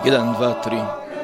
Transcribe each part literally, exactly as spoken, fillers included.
jedan, dva, tri.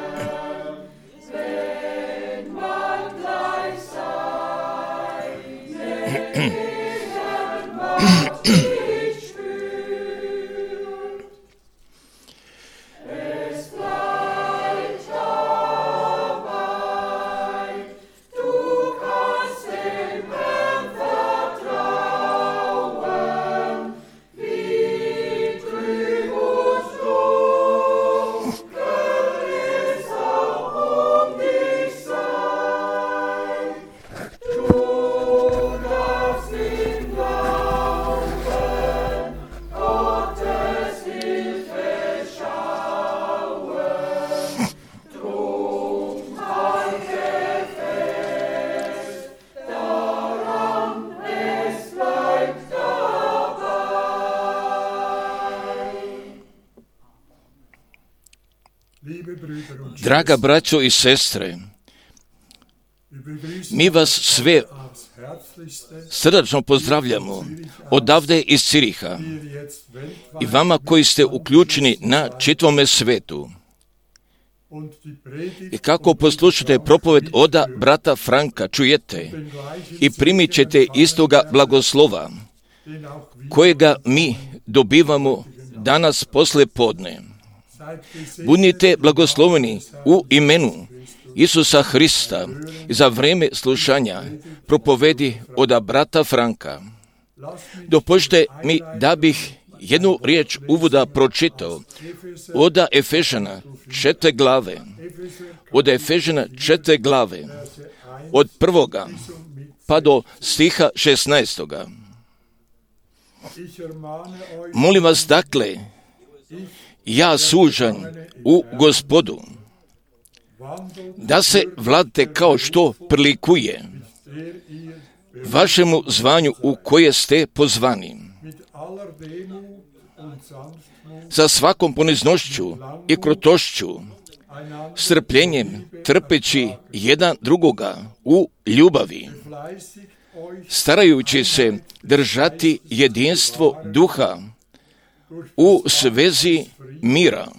Draga braćo i sestre, mi vas sve srdačno pozdravljamo odavde iz Ciriha i vama koji ste uključeni na čitavome svetu. I kako poslušate propoved oda brata Franka, čujete i primit ćete istoga blagoslova kojega mi dobivamo danas posle podne. Budite blagosloveni u imenu Isusa Hrista i za vreme slušanja propovedi oda brata Franka. Dopušte mi da bih jednu riječ uvoda pročitao oda Efežana četiri glave, od Efežana četiri glave, od prvoga pa do stiha šesnaestoga. Molim vas dakle, ja sužan u Gospodu, da se vladate kao što prilikuje vašemu zvanju u koje ste pozvani, sa svakom poniznošću i krotošću, strpljenjem trpeći jedan drugoga u ljubavi, starajući se držati jedinstvo duha u svezi mira.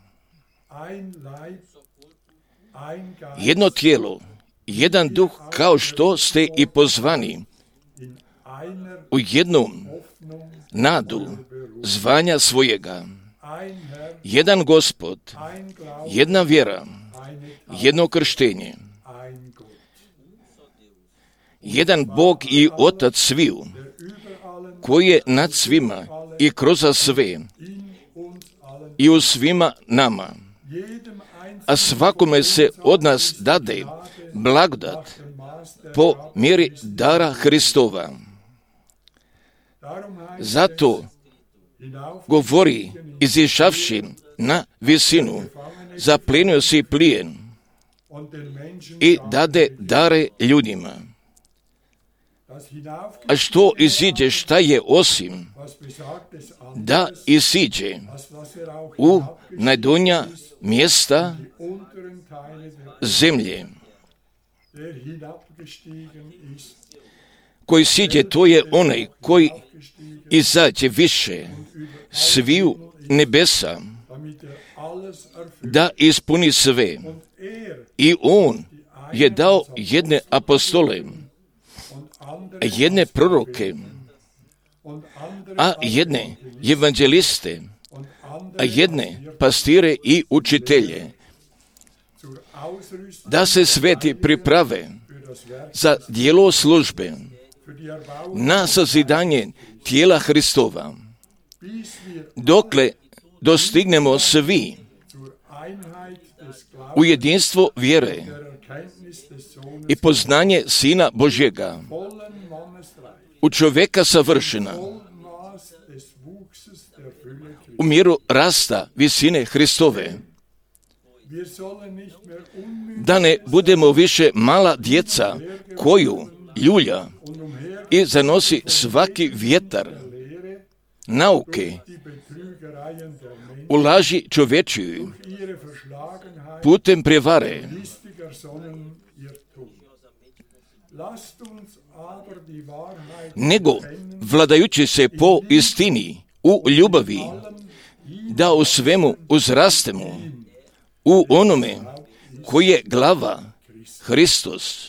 Jedno tijelo, jedan duh, kao što ste i pozvani u jednom nadu zvanja svojega. Jedan Gospod, jedna vjera, jedno krštenje. Jedan Bog i Otac sviju, koji je nad svima i kroz sve i u svima nama. A svakome se od nas dade blagodat po mjeri dara Hristova. Zato govori, izišavši na visinu, zaplenio si plijen i dade dare ljudima. A što iziđe, šta je osim da isiđe u najdonja mjesta zemlje. Koji siđe, to je onaj koji izađe više sviju nebesa, da ispuni sve. I on je dao jedne apostole, jedne proroke, a jedne evanđeliste, a jedne pastire i učitelje, da se sveti priprave za djelo službe, na sazidanje tijela Hristova, dokle dostignemo svi u jedinstvo vjere i poznanje Sina Božjega, u čovjeka savršena, u mjeru rasta visine Hristove, da ne budemo više mala djeca koju ljulja i zanosi svaki vjetar nauke u laži čovječiju putem prevare, nego vladajući se po istini u ljubavi, da u svemu uzrastemo u onome koji je glava, Hristos,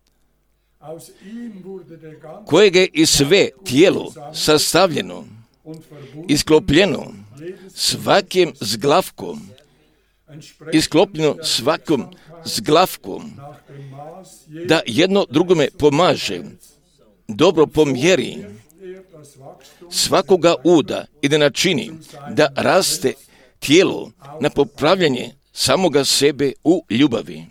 kojeg je i sve tijelo sastavljeno, isklopljeno svakim zglavkom, isklopljeno svakom zglavkom, da jedno drugome pomaže, dobro po mjeri svakoga uda i da načini da raste tijelo na popravljanje samoga sebe u ljubavi.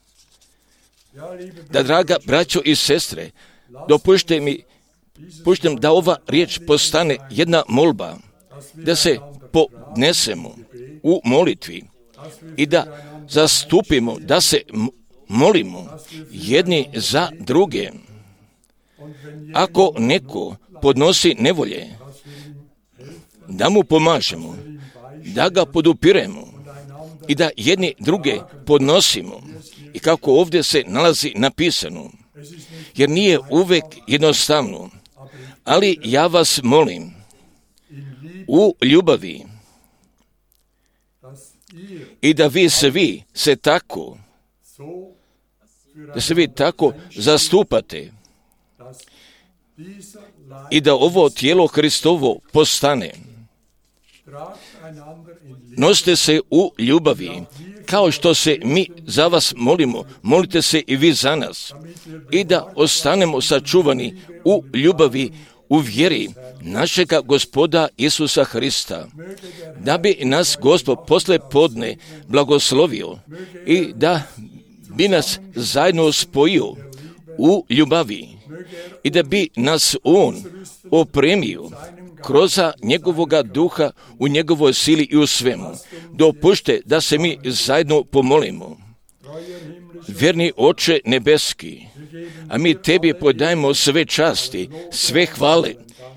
Da, draga braćo i sestre, dopušte mi, puštem da ova riječ postane jedna molba, da se podnesemo u molitvi i da zastupimo, da se molimo jedni za druge. Ako neko podnosi nevolje, da mu pomažemo, da ga podupiremo i da jedni druge podnosimo. I kako ovdje se nalazi napisano, jer nije uvek jednostavno, ali ja vas molim u ljubavi i da vi svi se tako, da se vi tako zastupate i da ovo tijelo Hristovo postane. Nosite se u ljubavi, kao što se mi za vas molimo, molite se i vi za nas, i da ostanemo sačuvani u ljubavi, u vjeri našega Gospoda Isusa Hrista, da bi nas Gospod posle podne blagoslovio i da bi nas zajedno spojio u ljubavi i da bi nas On opremio kroz njegovoga duha u njegovoj sili i u svemu. Dopušte da se mi zajedno pomolimo. Vjerni Oče nebeski, a mi tebi podajemo sve časti, sve hvale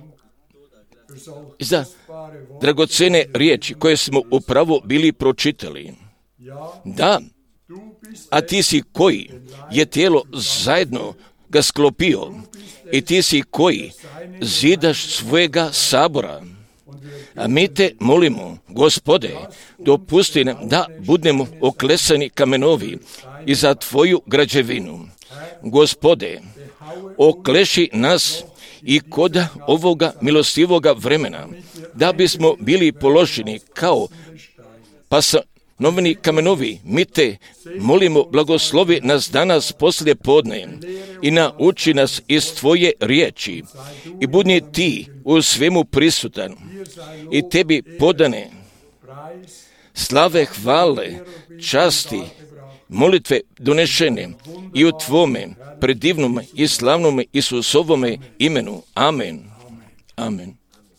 za dragocene riječi koje smo upravo bili pročitali. Da, a ti si koji je tijelo zajedno ga sklopio i ti si koji zidaš svojega sabora. A mi te molimo, Gospode, dopusti nam da budemo oklesani kamenovi i za tvoju građevinu. Gospode, okleši nas i kod ovoga milostivoga vremena, da bismo bili položeni kao pasanovni kamenovi. Mi te molimo, blagoslovi nas danas poslije podne i nauči nas iz tvoje riječi i budni ti u svemu prisutan i tebi podane slave, hvale, časti, molitve donešene i u tvome predivnome i slavnome Isusovome imenu. Amen. Amen.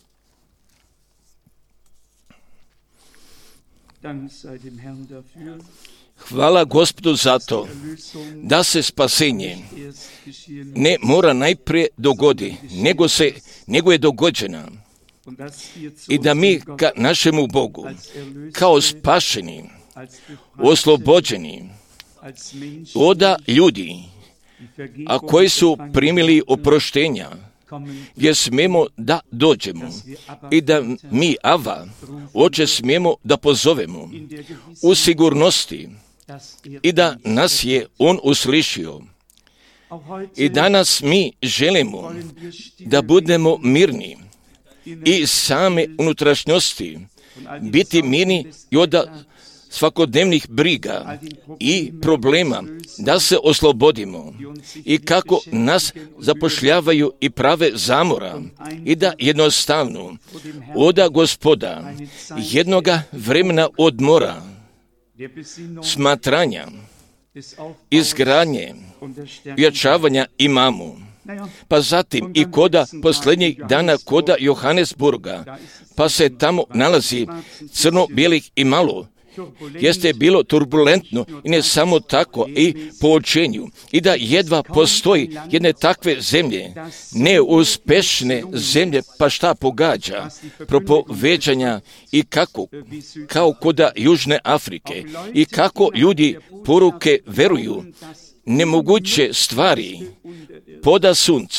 Hvala Gospodu za to da se spasenje ne mora najprije dogodi, nego, se, nego je dogođena. I da mi ka našemu Bogu, kao spašeni, oslobođeni, oda ljudi, a koji su primili oproštenja, gdje smemo da dođemo i da mi, Ava, Oče, smijemo da pozovemo u sigurnosti i da nas je On uslišio. I danas mi želimo da budemo mirni i same unutrašnjosti, biti mirni i od svakodnevnih briga i problema, da se oslobodimo i kako nas zapošljavaju i prave zamora i da jednostavno oda Gospoda jednoga vremena odmora, smatranja, izgradnje, ojačavanja imamo. Pa zatim i koda posljednjih dana koda Johannesburga, pa se tamo nalazi crno-bijelih i malo, jeste bilo turbulentno i ne samo tako i po učenju i da jedva postoji jedne takve zemlje, neuspešne zemlje, pa šta pogađa, propoveđanja i kako, kao koda Južne Afrike i kako ljudi poruke veruju, nemoguće stvari poda suncem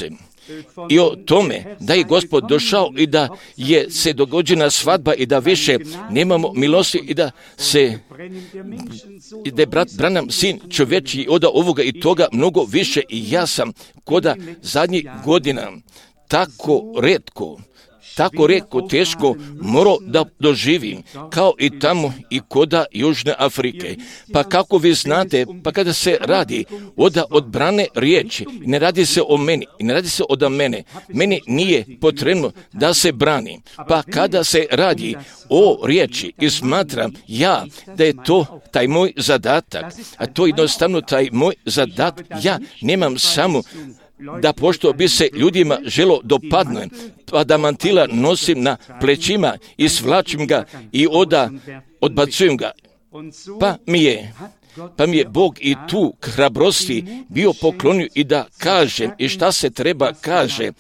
i o tome da je Gospod došao i da je se dogođena svadba i da više nemamo milosti i da se i da je brat Branham sin čovječiji oda ovoga i toga mnogo više i ja sam koda zadnjih godina tako retko tako retko teško morao da doživim, kao i tamo i koda Južne Afrike. Pa kako vi znate, pa kada se radi oda odbrane riječi, ne radi se o meni, ne radi se od mene, meni nije potrebno da se brani. Pa kada se radi o riječi i smatram ja da je to taj moj zadatak, a to je jednostavno taj moj zadatak, ja nemam samo da pošto bi se ljudima želo dopadne, pa da mantila nosim na plećima i svlačim ga i oda odbacujem ga. Pa mi je, pa mi je Bog i tu hrabrosti bio poklonio i da kažem i šta se treba kaže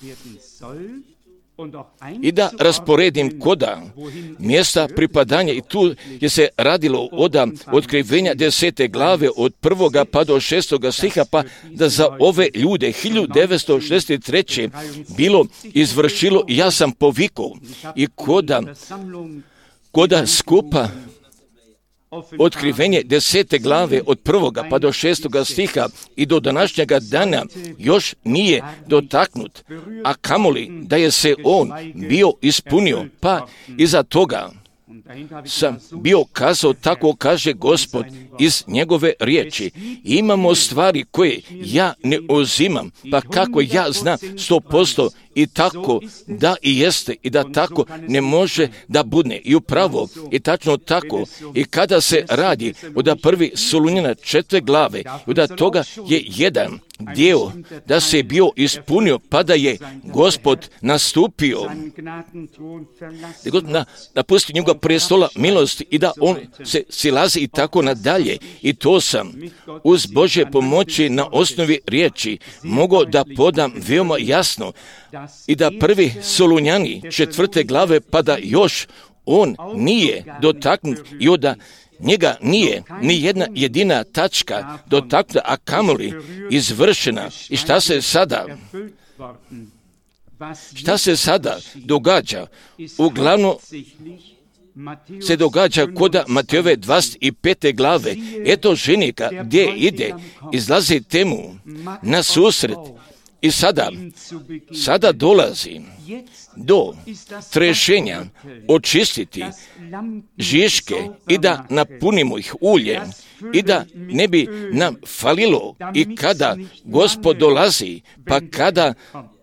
i da rasporedim koda mjesta pripadanja i tu je se radilo oda otkrivenja desete glave od prvoga pa do šestoga stiha, pa da za ove ljude hiljadu devetsto šezdeset treće bilo izvršilo i ja sam povikao i koda, koda skupa otkrivenje desete glave od prvoga pa do šestoga stiha i do današnjega dana još nije dotaknut, a kamoli da je se on bio ispunio, pa iza toga sam bio kazao, tako kaže Gospod iz njegove riječi. Imamo stvari koje ja ne uzimam, pa kako ja znam sto posto i tako da i jeste i da tako ne može da bude i upravo i tačno tako i kada se radi od prvi Solunjana četvrte glave i od toga je jedan dio da se bio ispunio pa da je Gospod nastupio da Gospod na, napusti njega prestola milosti i da on se silazi i tako nadalje i to sam uz Božje pomoći na osnovi riječi mogao da podam veoma jasno i da prvi Solunjani četvrte glave pa da još on nije dotaknut i da njega nije ni jedna jedina tačka dotaknuta, a kamoli izvršena. I šta se sada šta se sada događa? Uglavnom se događa koda Matejove dvadeset pete glave. Eto ženika gdje ide, izlazi temu na susret i sada, sada dolazi do trešenja očistiti žiške i da napunimo ih uljem i da ne bi nam falilo i kada Gospod dolazi, pa kada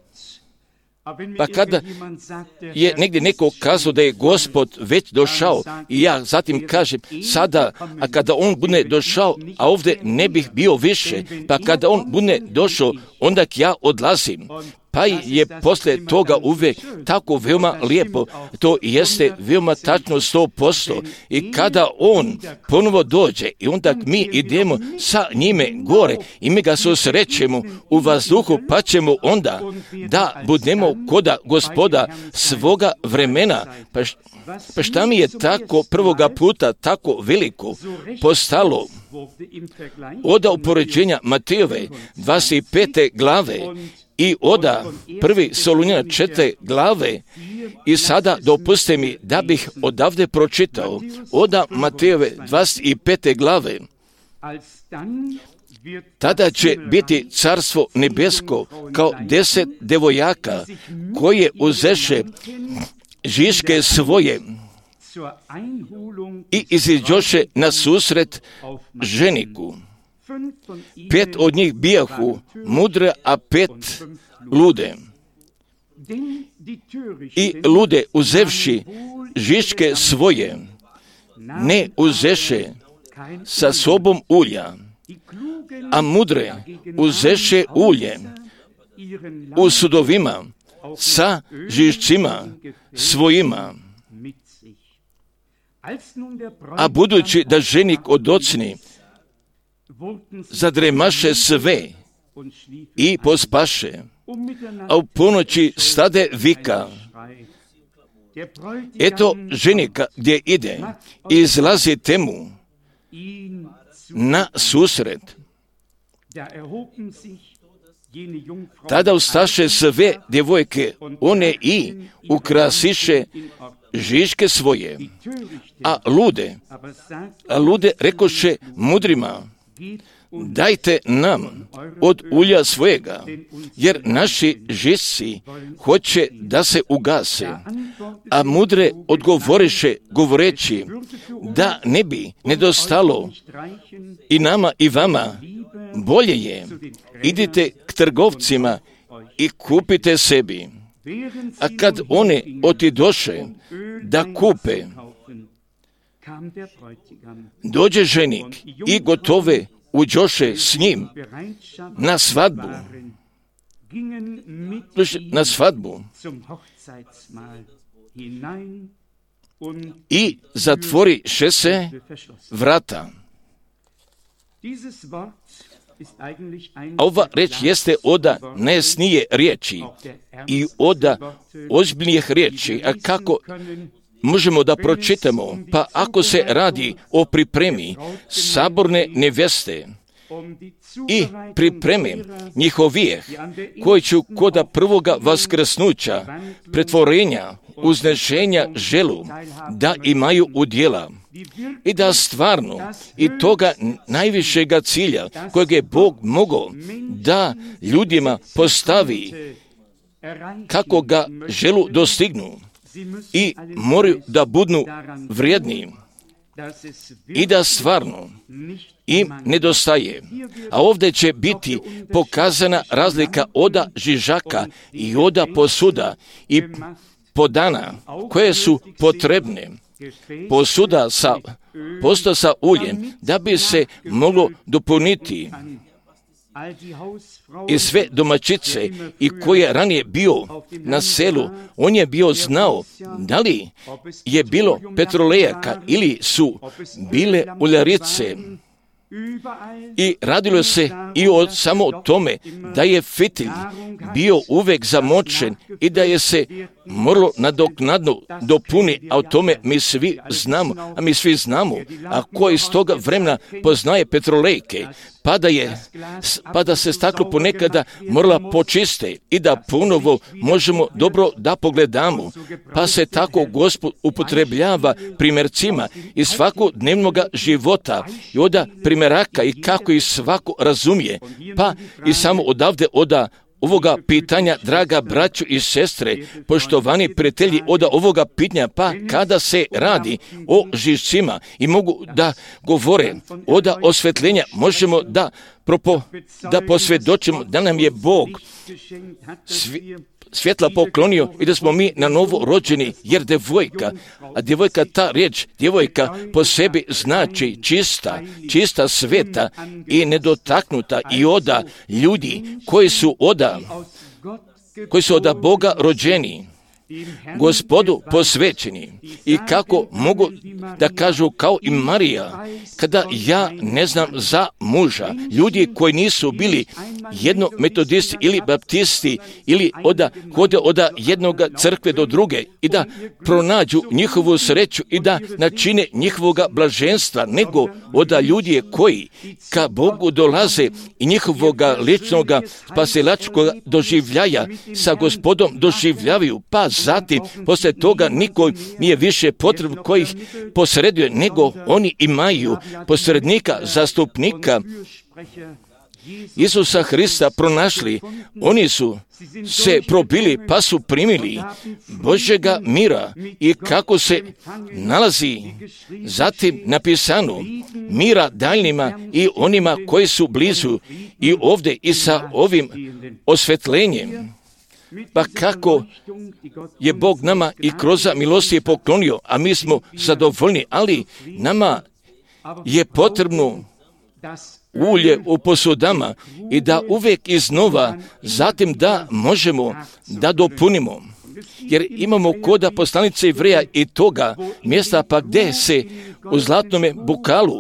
Pa kada je negdje neko kazao da je Gospod već došao i ja zatim kažem sada, a kada on bude došao, a ovdje ne bih bio više, pa kada on bude došao, onda ja odlazim. Pa je poslije toga uvijek tako veoma lijepo, to jeste veoma tačno sto posto. I kada on ponovo dođe i onda mi idemo sa njime gore i mi ga susrećemo u vazduhu, pa ćemo onda da budemo koda Gospoda svoga vremena. Pa, š, pa šta mi je tako prvoga puta tako veliko postalo oda upoređenja Matejove dvadeset pete glave i oda prvi Solunjana četvrte glave i sada dopustite mi da bih odavde pročitao oda Matejove dvadeset pete glave. Tada će biti carstvo nebesko kao deset devojaka koje uzeše žiške svoje i iziđoše na susret ženiku. Pet od njih bijahu mudre, a pet lude. I lude uzevši žiške svoje, ne uzeše sa sobom ulja, a mudre uzeše ulje u sudovima sa žišcima svojima. A budući da ženik odocni, zadremaše sve i pospaše, a u ponoći stade vika. Eto ženika gdje ide i izlazi temu na susret. Tada ustaše sve djevojke, one i ukrasiše žiške svoje, a lude, a lude rekoše mudrima, dajte nam od ulja svojega, jer naši žišci hoće da se ugase. A mudre odgovoriše govoreći, da ne bi nedostalo i nama i vama, bolje je, idite k trgovcima i kupite sebi. A kad one otidoše da kupe, dođe ženik i gotove uđoše s njim na svadbu. Na svadbu. I zatvoriše se vrata. Ova reč jeste oda najjasnije riječi i oda ozbiljnijih riječi. A kako možemo da pročitamo? Pa ako se radi o pripremi saborne neveste i pripreme njihovih, koji ću koda prvoga vaskrsnuća, pretvorenja, uznešenja želu, da imaju udjela i da stvarno i toga najvišega cilja kojeg je Bog mogao da ljudima postavi, kako ga želu dostignu i moraju da budnu vrijedni i da stvarno im nedostaje. A ovdje će biti pokazana razlika oda žižaka i oda posuda i podana koje su potrebne. Posuda sa, posto sa uljem da bi se moglo dopuniti i sve domaćice i koje je ranije bio na selu, on je bio znao da li je bilo petrolejaka ili su bile uljarice. I radilo se i o samo o tome da je fitilj bio uvek zamočen i da je se moralo nadoknadno dopuni, a o tome mi svi znamo, a mi svi znamo, a ko iz toga vremena poznaje petrolejke, pa da, je, pa da se staklo ponekada morala počiste i da ponovo možemo dobro da pogledamo, pa se tako Gospod upotrebljava primjercima iz svakodnevnog života i oda primjeraka i kako i svako razumije, pa i samo odavde oda ovoga pitanja, draga braćo i sestre, poštovani prijatelji, oda ovoga pitanja, pa kada se radi o žišcima i mogu da govore oda osvetljenja, možemo da, propo, da posvjedočimo da nam je Bog svi, svjetla poklonio i da smo mi na novo rođeni, jer djevojka, a djevojka, ta riječ, djevojka po sebi znači čista, čista sveta i nedotaknuta i oda ljudi koji su oda, koji su oda Boga rođeni, Gospodu posvećeni i kako mogu da kažu kao i Marija, kada ja ne znam za muža, ljudi koji nisu bili jedno metodisti ili baptisti ili oda hode oda jednog crkve do druge i da pronađu njihovu sreću i da načine njihovog blaženstva, nego oda ljudi koji ka Bogu dolaze i njihovog ličnog spasilačkog doživljaja sa Gospodom doživljavaju, pa zatim poslije toga niko nije više potrebno kojih posreduje, nego oni imaju posrednika, zastupnika Isusa Hrista pronašli, oni su se probili pa su primili Božjega mira i kako se nalazi zatim napisano mira daljnjima i onima koji su blizu i ovdje i sa ovim osvetljenjem. Pa kako je Bog nama i kroz milosti je poklonio, a mi smo zadovoljni, ali nama je potrebno ulje u posudama i da uvijek iznova, zatim da možemo da dopunimo. Jer imamo koda poslanice Ivreja i toga mjesta pa gdje se u zlatnome bukalu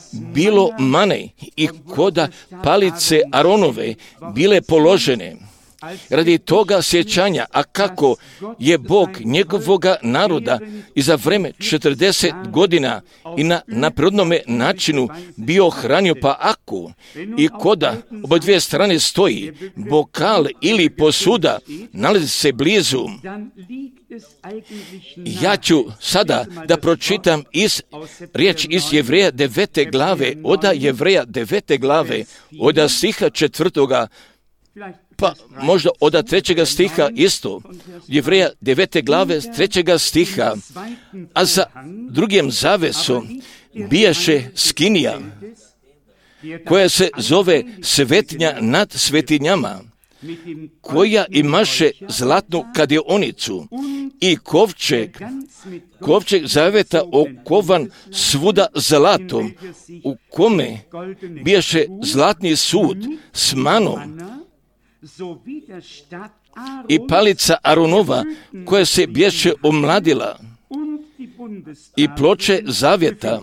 bilo mane i koda palice Aronove bile položene. radi toga sjećanja, a kako je Bog njegovoga naroda i za vreme četrdeset godina i na naprednome načinu bio hranio, pa ako i koda oba dvije strane stoji bokal ili posuda nalazi se blizu, ja ću sada da pročitam iz riječ iz Jevreja devete glave, oda Jevreja devete glave, oda stiha četvrtoga, pa možda oda trećega stiha isto, Jevreja devete glave trećega stiha, a za drugim zavesom bijaše skinija, koja se zove svetinja nad svetinjama, koja imaše zlatnu kadionicu i kovčeg, kovčeg zaveta okovan svuda zlatom, u kome bijaše zlatni sud s manom i palica Aronova koja se bijaše omladila i ploče zavjeta.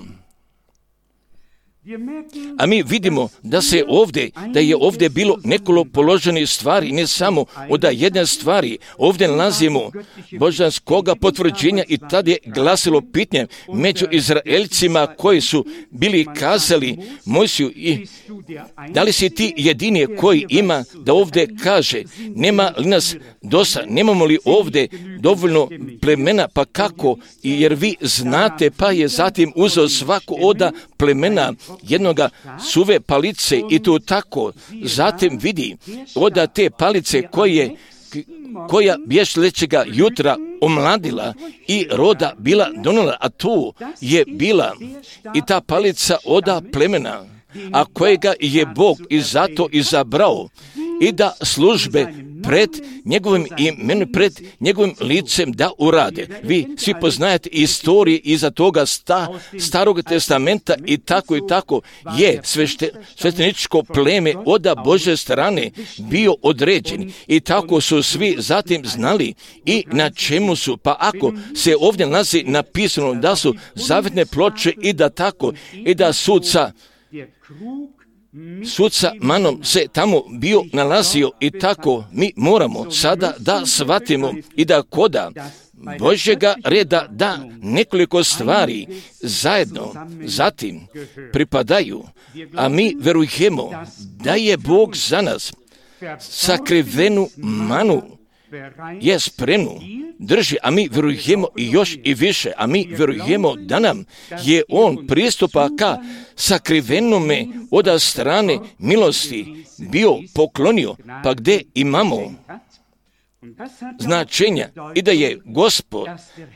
A mi vidimo da se ovdje, da je ovdje bilo nekoliko položenih stvari, ne samo od jedne stvari. Ovdje nalazimo božanskoga potvrđenja i tad je glasilo pitanje među Izraelcima koji su bili kazali Mojsiju, i da li si ti jedini koji ima da ovdje kaže, nema li nas dosta, nemamo li ovdje dovoljno plemena, pa kako, jer vi znate, pa je zatim uzeo svako oda plemena jednoga suve palice i to tako, zatim vidi oda te palice koje, koja bježlećega jutra omladila i roda bila donijela, a tu je bila i ta palica oda plemena, a kojega je Bog i zato izabrao i da službe pred njegovim imenom, pred njegovim licem da urade. Vi svi poznajete istorije iza toga sta, starog testamenta i tako i tako je svešte, svešteničko pleme od Božje strane bio određen i tako su svi zatim znali i na čemu su. Pa ako se ovdje nalazi napisano da su zavetne ploče i da tako i da suca Suca manom se tamo bio nalazio i tako mi moramo sada da shvatimo i da koda Božjega reda da nekoliko stvari zajedno zatim pripadaju, a mi verujemo da je Bog za nas sakrivenu manu je spremnu drži, a mi verujemo i još i više, a mi verujemo da nam je On pristupa ka sakrivenome od strane milosti bio poklonio, pa gdje imamo značenja i da je Gospod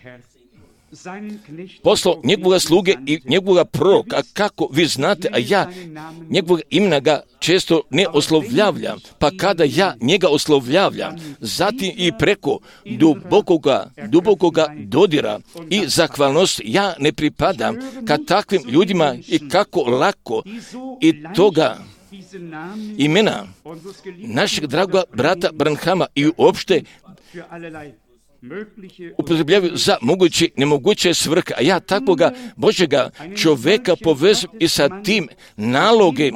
poslao njegovoga sluge i njegovoga proroka, kako vi znate, a ja njegovog imena ga često ne oslovljavljam, pa kada ja njega oslovljavljam, zatim i preko dubokoga, dubokoga dodira i zahvalnost, ja ne pripadam ka takvim ljudima i kako lako i toga imena našeg dragoga brata Branhama i uopšte upotrebljavaju za moguće nemoguće svrhe, a ja takvoga Božjega čovjeka povezujem i sa tim nalogom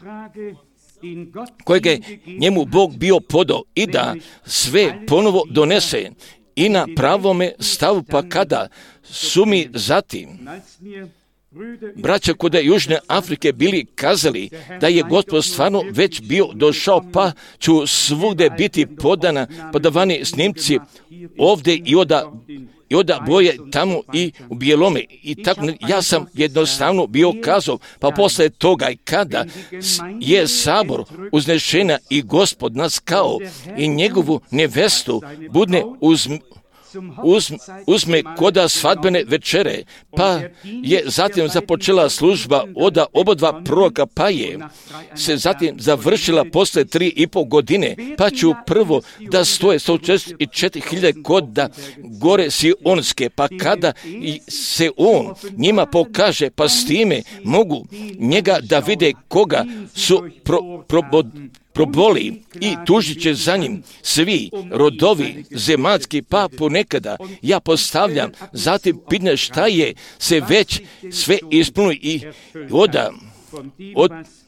kojeg je njemu Bog bio podao i da sve ponovo donese i na pravome stavu, pa kada su mi zatim braća kod Južne Afrike bili kazali da je Gospod stvarno već bio došao, pa ću svugdje biti podana, podavani snimci ovdje i oda, i oda boje tamo i u bijelome. I tako ja sam jednostavno bio kazao, pa posle toga i kada je sabor uznešena i Gospod nas kao i njegovu nevestu budne uz Uzme, uzme koda svadbene večere, pa je zatim započela služba od obodva proroka, pa je se zatim završila posle tri i pol godine, pa ću prvo da stoje sto četrdeset četiri hiljade koda gore Sionske, pa kada se on njima pokaže, pa s time mogu njega da vide koga su pro, probod, proboli i tužit će za njim svi rodovi zemaljski, pa ponekada ja postavljam zatim pitanje šta je se već sve ispunilo i oda od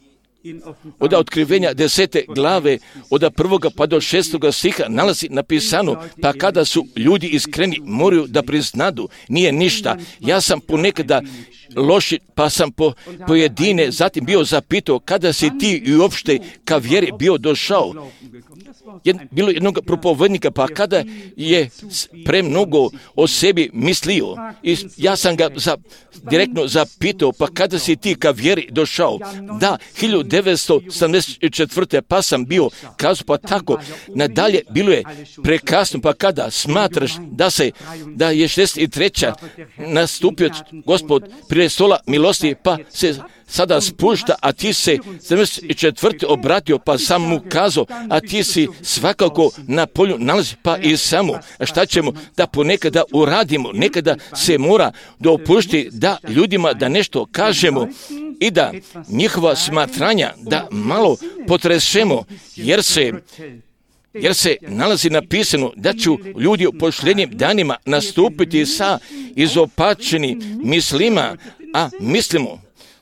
od otkrivenja desete glave, od prvoga pa do šestoga stiha nalazi napisano, pa kada su ljudi iskreni, moraju da priznadu, nije ništa. Ja sam ponekada loši, pa sam po pojedine zatim bio zapitao, kada si ti i uopšte ka vjeri bio došao. Jed, bilo jednog propovednika, pa kada je premnogo o sebi mislio, i ja sam ga za, direktno zapitao, pa kada si ti ka vjeri došao? Da, hiljadu devetsto sedamdeset četvrte pa sam bio kazao, pa tako, nadalje bilo je prekasno, pa kada smatraš da se, da je šezdeset treća nastupio Gospod prije stola milosti, pa se sada spušta, a ti se sedamdeset četvrte obratio, pa sam mu kazao, a ti si svakako na polju nalazi, pa i samo. A šta ćemo da ponekada uradimo? Nekada se mora dopušti da ljudima da nešto kažemo i da njihova smatranja da malo potresemo, jer se jer se nalazi napisano da ću ljudi u posljednjim danima nastupiti sa izopačenim mislima, a mislimo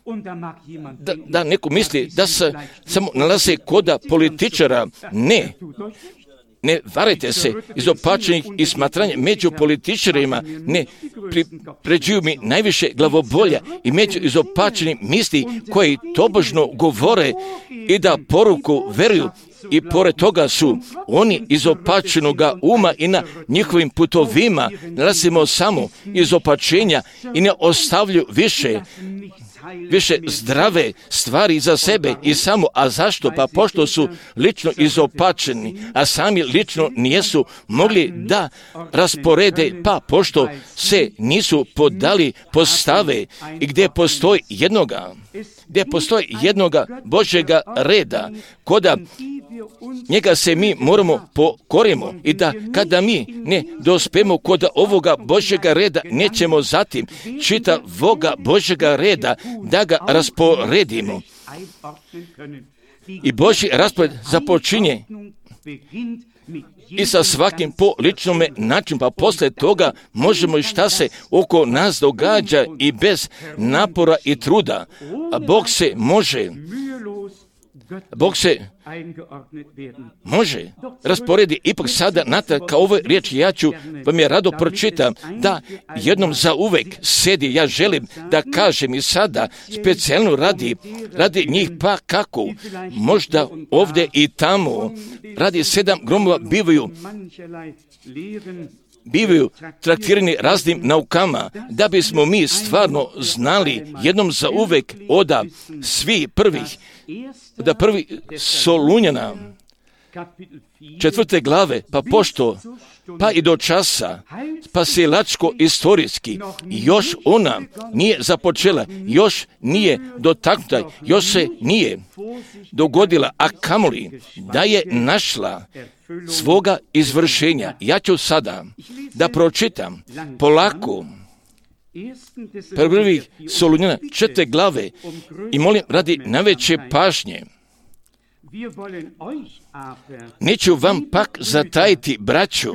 Da, da neko misli da se samo nalaze koda političara. Ne, ne varajte se, izopačenih i smatranja među političarima ne pri, pređuju mi najviše glavobolja i među izopačenim misli koji tobožno govore i da poruku veruju. I pored toga su oni izopačenoga uma i na njihovim putovima nalazimo samo izopačenja i ne ostavljaju više više zdrave stvari za sebe i samo, a zašto? Pa pošto su lično izopačeni, a sami lično nijesu mogli da rasporede, pa pošto se nisu podali postave i gdje postoji jednoga, gdje postoji jednoga Božjega reda, koda njega se mi moramo pokorimo i da kada mi ne dospemo kod ovoga Božjega reda, nećemo zatim čitavoga Božjega reda da ga rasporedimo. I Božji raspored započinje i sa svakim po ličnome načinu, pa poslije toga možemo i šta se oko nas događa i bez napora i truda. A Bog se može Bog se može rasporedi ipak sada natrag kao ovoj riječi. Ja ću vam je rado pročitam da jednom za uvek sedi. Ja želim da kažem i sada specijalno radi, radi njih, pa kako možda ovdje i tamo radi sedam gromova bivaju bivaju traktirani raznim naukama, da bismo mi stvarno znali jednom za uvek oda svi prvih, da prvi Solunjana četvrte glave, pa pošto, pa i do časa, pa silačko istorijski, još ona nije započela, još nije dotaknuta, još se nije dogodila, a kamoli da je našla svoga izvršenja. Ja ću sada da pročitam polako prvih Solunjana četvrte glave i molim radi najveće pažnje. Neću vam pak zatajiti, braćo,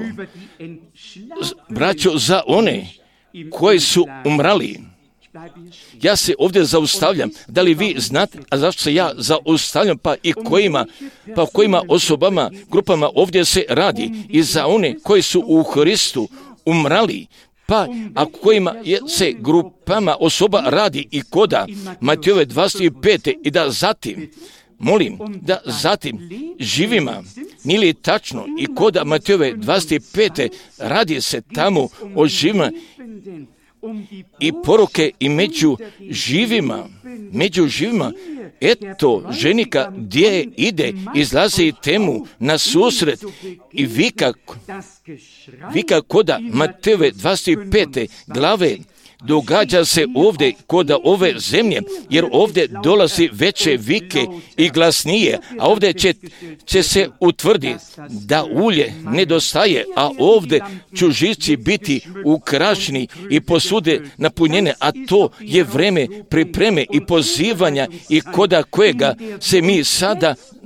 braćo za one koji su umrali. Ja se ovdje zaustavljam. Da li vi znate, a zašto se ja zaustavljam, pa i kojima, pa kojima osobama, grupama ovdje se radi i za one koji su u Hristu umrali, pa a kojima je se grupama osoba radi i koda Matejove dvadeset pete i da zatim, molim, da zatim živima, nije li tačno i koda Matejove dvadeset pete radi se tamo o živima i poruke i među živima, među živima, eto ženika gdje ide, izlazi temu na susret i vika, vika koda Matejove dvadeset pete glave, događa se ovdje koda ove zemlje, jer ovdje dolazi veće vike i glasnije, a ovdje će, će se utvrditi da ulje nedostaje, a ovdje će žici biti ukrašeni i posude napunjene, a to je vreme pripreme i pozivanja i koda kojega se mi sada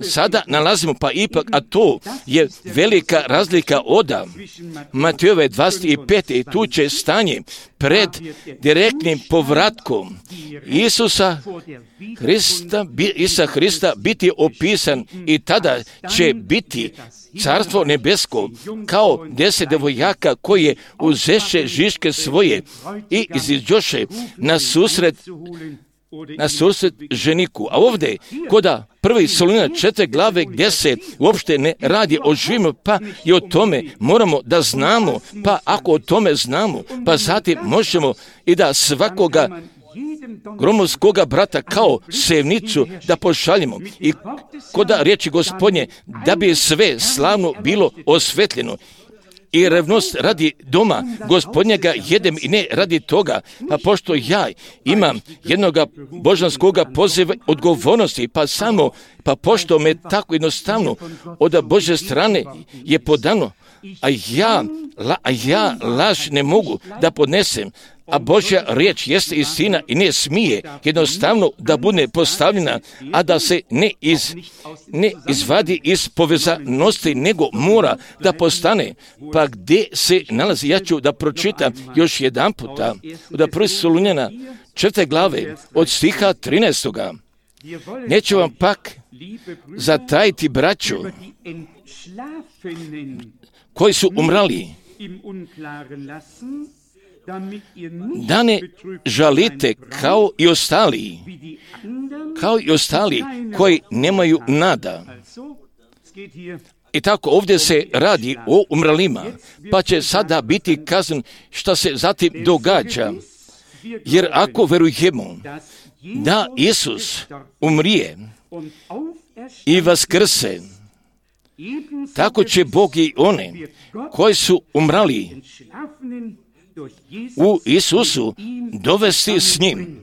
sada nalazimo, pa ipak, a to je velika razlika od Matejove dvadeset pete i tu će stanje pred direktnim povratkom Isusa Hrista, Isa Hrista biti opisan i tada će biti carstvo nebesko kao deset devojaka koje uzeše žiške svoje i iziđoše na susret na susret ženiku. A ovdje, koda prvi Solunjana četiri glave gdje se uopšte ne radi o živima, pa i o tome moramo da znamo, pa ako o tome znamo, pa zatim možemo i da svakoga gromovskoga brata kao sevnicu da pošaljemo i koda riječi Gospodnje da bi sve slavno bilo osvetljeno. I revnost radi doma Gospodnjega jedem i ne radi toga, pa pošto ja imam jednoga božanskoga poziva odgovornosti, pa samo, pa pošto me tako jednostavno od Božje strane je podano, a ja, la, a ja laž ne mogu da podnesem, a Božja riječ jeste istina i ne smije jednostavno da bude postavljena, a da se ne, iz, ne izvadi iz povezanosti, nego mora da postane. Pa gdje se nalazi, ja ću da pročitam još jedan puta, od prve Solunjana četiri glave, od stiha trinaestoga. Neću vam pak zatajiti braću koji su umrali, da ne žalite kao i ostali, kao i ostali koji nemaju nada. I tako ovdje se radi o umralima, pa će sada biti kazan šta se zatim događa. Jer ako verujemo da Isus umrije i vaskrse, tako će Bog i one koji su umrali u Isusu dovesti s njim.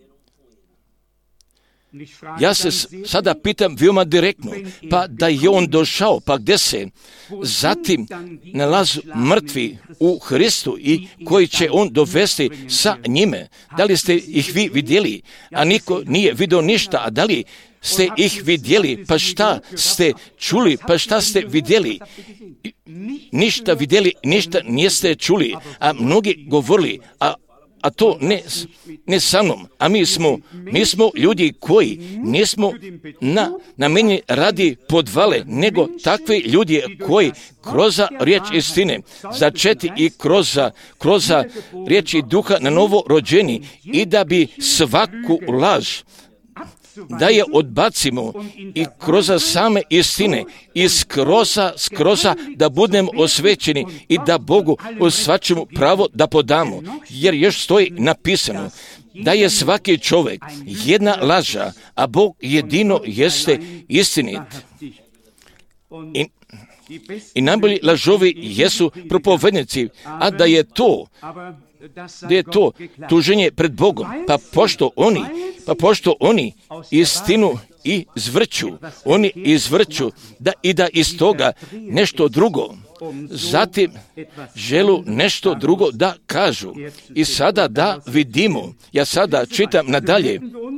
Ja se sada pitam veoma direktno, pa da je on došao, pa gdje se zatim nalazu mrtvi u Hristu i koji će on dovesti sa njime? Da li ste ih vi vidjeli, a niko nije vidio ništa, a da li ste ih vidjeli, pa šta ste čuli, pa šta ste vidjeli? Ništa vidjeli, ništa niste čuli, a mnogi govorili, a, a to ne, ne sa mnom, a mi smo, mi smo ljudi koji nismo na, na meni radi podvale, nego takvi ljudi koji kroz riječ istine začeti i kroz, kroz riječi duha na novo rođeni i da bi svaku laž da je odbacimo i kroz same istine i skroza, skroza da budemo osvećeni i da Bogu u svačemu pravo da podamo. Jer još stoji napisano da je svaki čovjek jedna laža, a Bog jedino jeste istinit. I, i najbolji lažovi jesu propovednici, a da je to da je to tuženje pred Bogom, pa pošto oni, pa pošto oni istinu i izvrću, oni izvrću da i da iz toga nešto drugo, zatim želu nešto drugo da kažu. I sada da vidimo, ja sada čitam nadalje,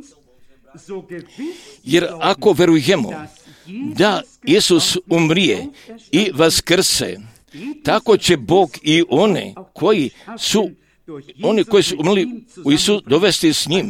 jer ako verujemo da Isus umrije i vaskrse, tako će Bog i one koji su oni koji su umrli u Isu dovesti s njim.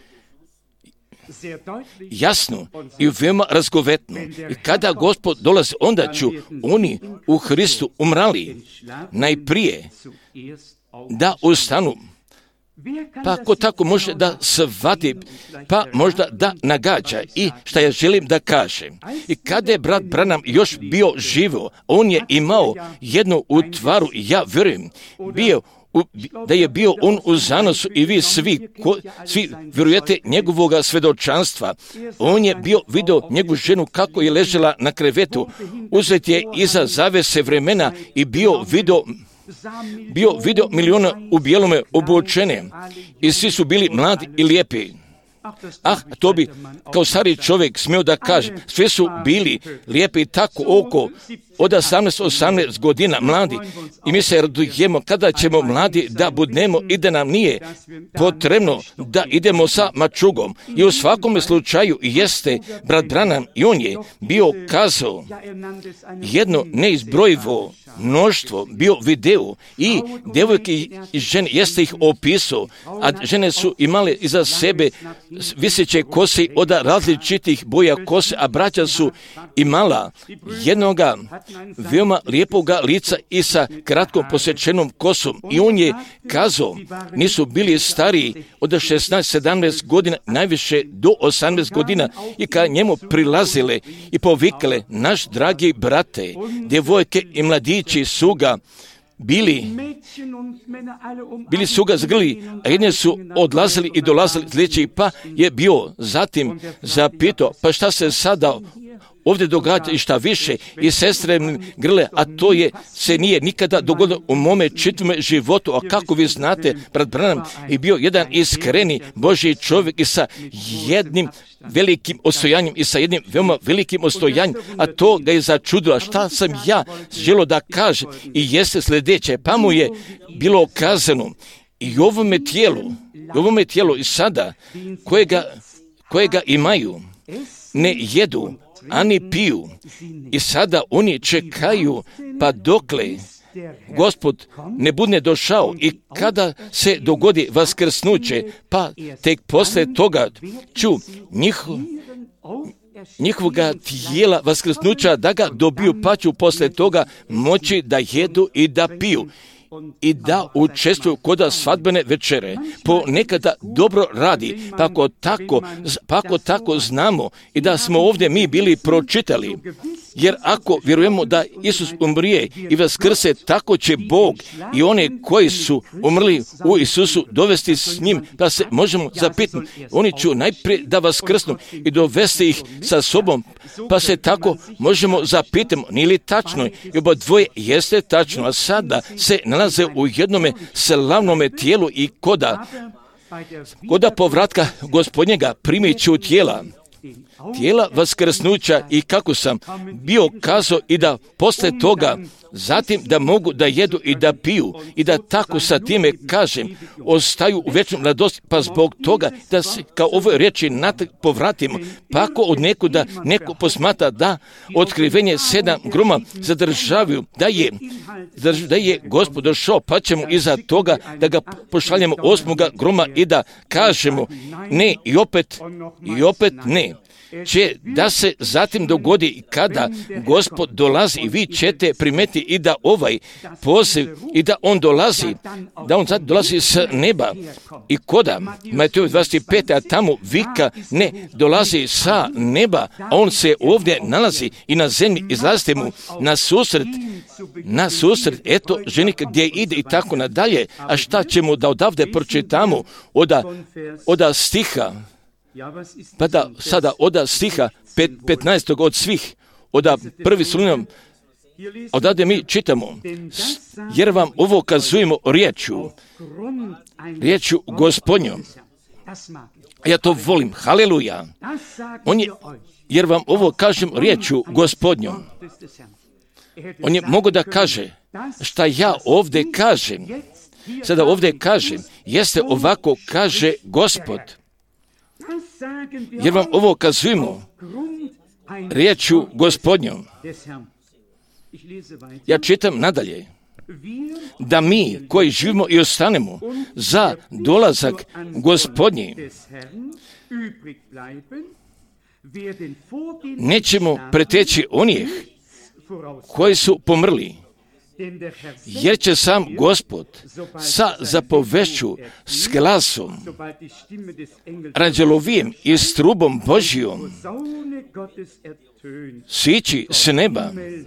Jasno i veoma razgovetno. I kada Gospod dolazi, onda ću oni u Hristu umrali najprije da ustanu. Pa ako tako može da shvati, pa možda da nagađa i šta ja želim da kažem. I kada je brat Branham još bio živo, on je imao jednu utvaru, ja vjerujem, bio U, da je bio on u zanosu i vi svi, ko, svi vjerujete njegovoga svedočanstva. On je bio vidio njegovu ženu kako je ležela na krevetu, uzet je iza zavese vremena i bio vidio bio vidio miliona u bijelome obučene i svi su bili mladi i lijepi. Ah, to bi kao stari čovjek smio da kaže, svi su bili lijepi tako oko od osamnaest osamnaest godina mladi i mi se radujemo kada ćemo mladi da budemo i da nam nije potrebno da idemo sa mačugom. I u svakome slučaju jeste brat Branham i on je bio kazao jedno neizbrojivo mnoštvo bio video i djevojke i žene jeste ih opisao, a žene su imale iza sebe viseće kose od različitih boja kose, a braća su imala jednoga veoma lijepoga lica i sa kratkom posječenom kosom. I on je kazao, nisu bili stariji od šesnaest sedamnaest godina, najviše do osamnaest godina, i kad njemu prilazile i povikale, naš dragi brate, djevojke i mladići su ga bili, bili su ga zgrli, a jedne su odlazili i dolazili sljedeći, pa je bio zatim zapitao, pa šta se sada ovdje događa i šta više, i sestre grle, a to je se nije nikada dogodilo u mome čitavom životu. A kako vi znate, brat Branham je bio jedan iskreni Božji čovjek i sa jednim velikim ostojanjem i sa jednim veoma velikim ostojanjem, a to ga je začudilo. Šta sam ja želio da kažem i jeste sljedeće, pa mu je bilo kazano i ovome tijelu, i ovome tijelu i sada kojega, kojega imaju, ne jedu, ani piju. I sada oni čekaju pa dokle Gospod ne bude došao i kada se dogodi vaskrsnuće, pa tek posle toga ću njihov, njihovoga tijela vaskrsnuća da ga dobiju, pa ću posle toga moći da jedu i da piju i da učestvuju kod svadbene večere. Po nekada dobro radi, pa ako tako, pa ako tako znamo i da smo ovdje mi bili pročitali, jer ako vjerujemo da Isus umrije i vaskrse, tako će Bog i one koji su umrli u Isusu dovesti s njim, da se možemo zapitati, oni ću najprije da vaskrsnu i dovesti ih sa sobom, pa se tako možemo zapitati, nije li tačno? I oba dvoje jeste tačno, a sada se nalaze u jednome slavnome tijelu i koda, koda povratka Gospodnjega primit ću tijela. Tijela vaskrsnuća i kako sam bio kazao i da posle toga zatim da mogu da jedu i da piju i da tako sa time kažem ostaju u večnom mladosti, pa zbog toga da se kao ove riječi natrag povratimo, pa ako od nekuda neko posmata da otkrivenje sedam groma zadržavaju da je, da je Gospod došao, pa ćemo iza toga da ga pošaljemo osmoga groma i da kažemo ne i opet i opet ne. Će da se zatim dogodi kada Gospod dolazi i vi ćete primeti i da ovaj poziv i da on dolazi, da on zatim dolazi s neba i koda Matej dvadeset pet, a tamo vika ne dolazi sa neba, a on se ovdje nalazi i na zemlji, izlazite mu na susret, na susret, eto ženik gdje ide i tako nadalje. A šta ćemo da odavde pročitamo oda, oda stiha, pa da sada oda stiha pet, petnaestog od svih, oda prvi slunom, odavde mi čitamo, jer vam ovo kazujemo riječu, riječu Gospodnjom. Ja to volim, haleluja. On je, jer vam ovo kažem riječu Gospodnjom. On je mogo da kaže, šta ja ovdje kažem, sada ovdje kažem, jeste ovako kaže Gospod. Jer vam ovo kazujemo riječu Gospodnjom. Ja čitam nadalje. Da mi koji živimo i ostanemo za dolazak Gospodnji nećemo preteći onih koji su pomrli, jer će sam Gospod sa zapovešću s glasom, anđelovijem i s trubom Božjom sići s neba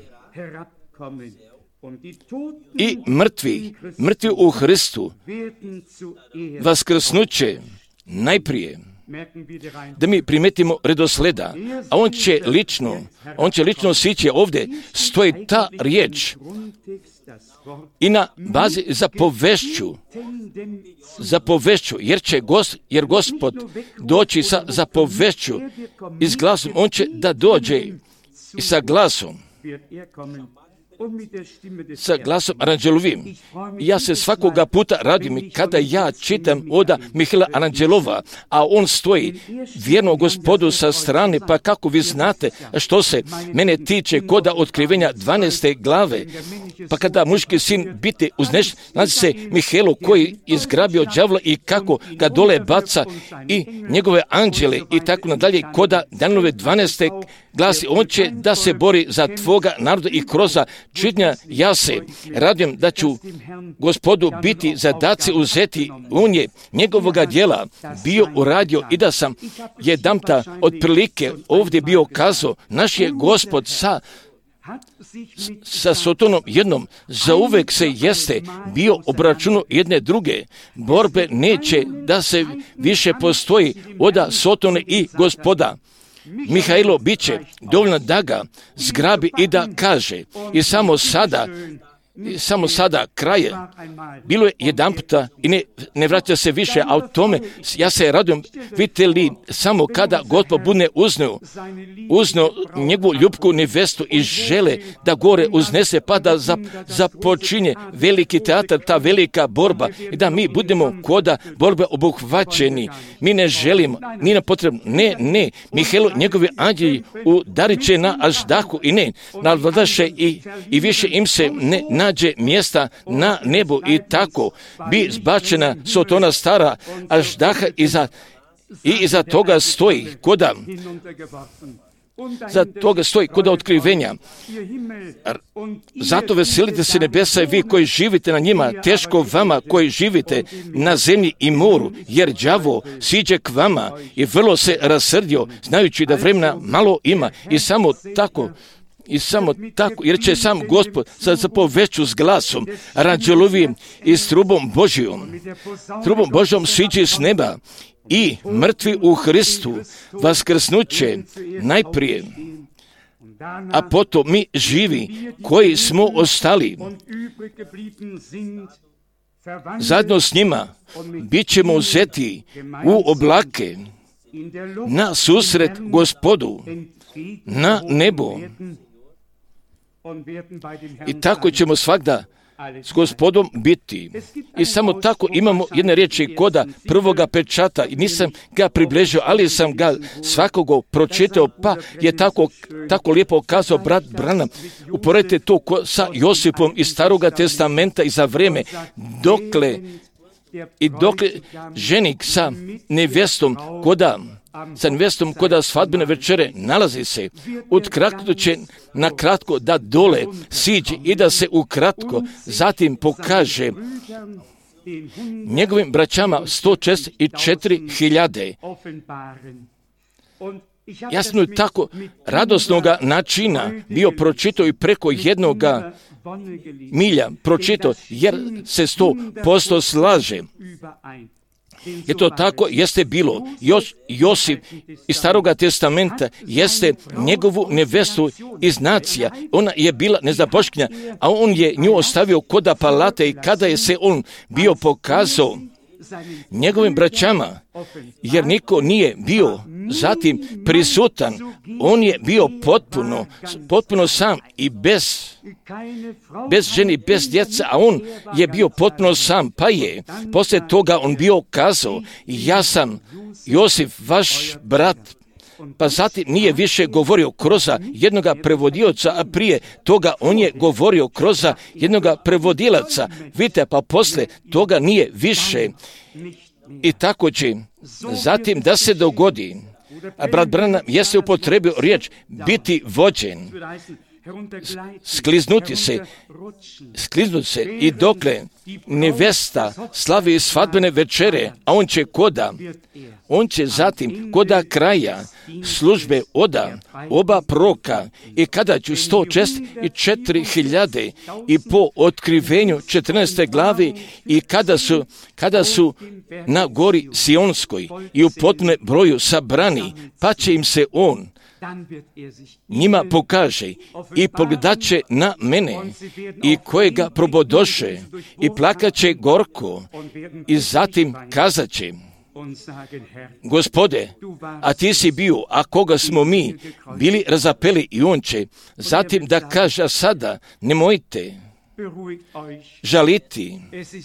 i mrtvi, mrtvi u Hristu vaskrsnuće najprije. Da mi primetimo redosleda, a on će lično, on će lično sići ovdje, stoji ta riječ i na bazi za povešću, za povešću, jer će gos, jer Gospod doći sa zapovešću i s glasom, on će da dođe i sa glasom. sa glasom aranđelovim. Ja se svakoga puta radim kada ja čitam oda Mihaila Aranđelova, a on stoji vjerno Gospodu sa strane, pa kako vi znate što se mene tiče koda otkrivenja dvanaeste glave, pa kada muški sin biti uznešen, znači se Mihailo koji izgrabio đavla i kako ga dole baca i njegove anđele i tako nadalje, koda Danilove dvanaeste glasi, on će da se bori za tvoga naroda i kroz čitnja ja se radim da ću Gospodu biti zadaci uzeti. On je njegovoga djela bio uradio i da sam jedanput otprilike ovdje bio kazao, naš je Gospod sa sa Sotonom jednom zauvek se jeste bio obračuno jedne druge. Borbe neće da se više postoji oda Sotone i Gospoda. Mihailo bit će dovoljno da ga zgrabi i da kaže. I samo sada, i samo sada kraje, bilo je jedan puta i ne, ne vraća se više, a o tome ja se radujem, vidite li, samo kada Gospod bude uzneo, uzneo njegovu ljubku nevestu i žele da gore uznese, pa da započinje veliki teatar, ta velika borba i da mi budemo koda borbe obuhvaćeni. Mi ne želimo, nije nam potrebno, ne, ne, Mihailo, njegovi anđeli udarit će na Aždahu i ne, navladaše i, i više im se ne nađe mjesta na nebu i tako bi zbačena Sotona stara Aždaha iza, i iza toga stoji koda za toga stoji koda otkrivenja. Zato veselite se nebesa i vi koji živite na njima, teško vama koji živite na zemlji i moru, jer đavo siđe k vama i vrlo se rasrdio, znajući da vremena malo ima i samo tako I samo tako, jer će sam Gospod sad zapoveću s glasom, aranđelovim i s trubom Božijom. Trubom Božijom siđe s neba i mrtvi u Hristu vaskrsnuće najprije, a potom mi živi koji smo ostali. Zajedno s njima bit ćemo uzeti u oblake na susret Gospodu na nebo. I tako ćemo svakda s Gospodom biti. I samo tako imamo jedne riječi koda prvoga pečata. I nisam ga približio, ali sam ga svakogo pročitao, pa je tako, tako lijepo kazao brat Branham. Uporedite to sa Josipom iz Staroga testamenta i za vrijeme dokle i dokle ženik sa nevjestom koda sa nevjestom koda svadbene večere nalazi se, utkratko će na kratko da dole siđe i da se ukratko zatim pokaže njegovim braćama sto četrdeset četiri hiljade. Jasno je tako radosnoga načina bio pročitao i preko jednoga milja pročitao, jer se sto posto slaže. Je to tako, jeste bilo. Jos, Josip iz Staroga testamenta jeste njegovu nevestu iz nacija. Ona je bila nezaboškinja, a on je nju ostavio koda palate i kada je se on bio pokazao njegovim braćama, jer niko nije bio zatim prisutan, on je bio potpuno, potpuno sam i bez, bez ženi, bez djeca, a on je bio potpuno sam, pa je poslije toga on bio kazao, ja sam Josip, vaš brat, pa zatim nije više govorio kroz jednoga prevodioca, a prije toga on je govorio kroz jednoga prevodilaca. Vidite, pa poslije toga nije više. I tako će zatim da se dogodi. A brat Branham jeste upotrebio riječ biti vođen, skliznuti se, skliznuti se i dokle nevesta slavi svadbene večere, a on će koda, on će zatim koda kraja službe oda oba proroka i kada ću sto četrdeset četiri hiljade i po otkrivenju četrnaeste glavi i kada su, kada su na gori Sionskoj i u potpunom broju sabrani, pa će im se on njima pokaže i pogledat će na mene i kojega probodoše i plakat će gorko i zatim kazat će, Gospode, a ti si bio, a koga smo mi bili razapeli i on će zatim da kaže, a sada nemojte žaliti,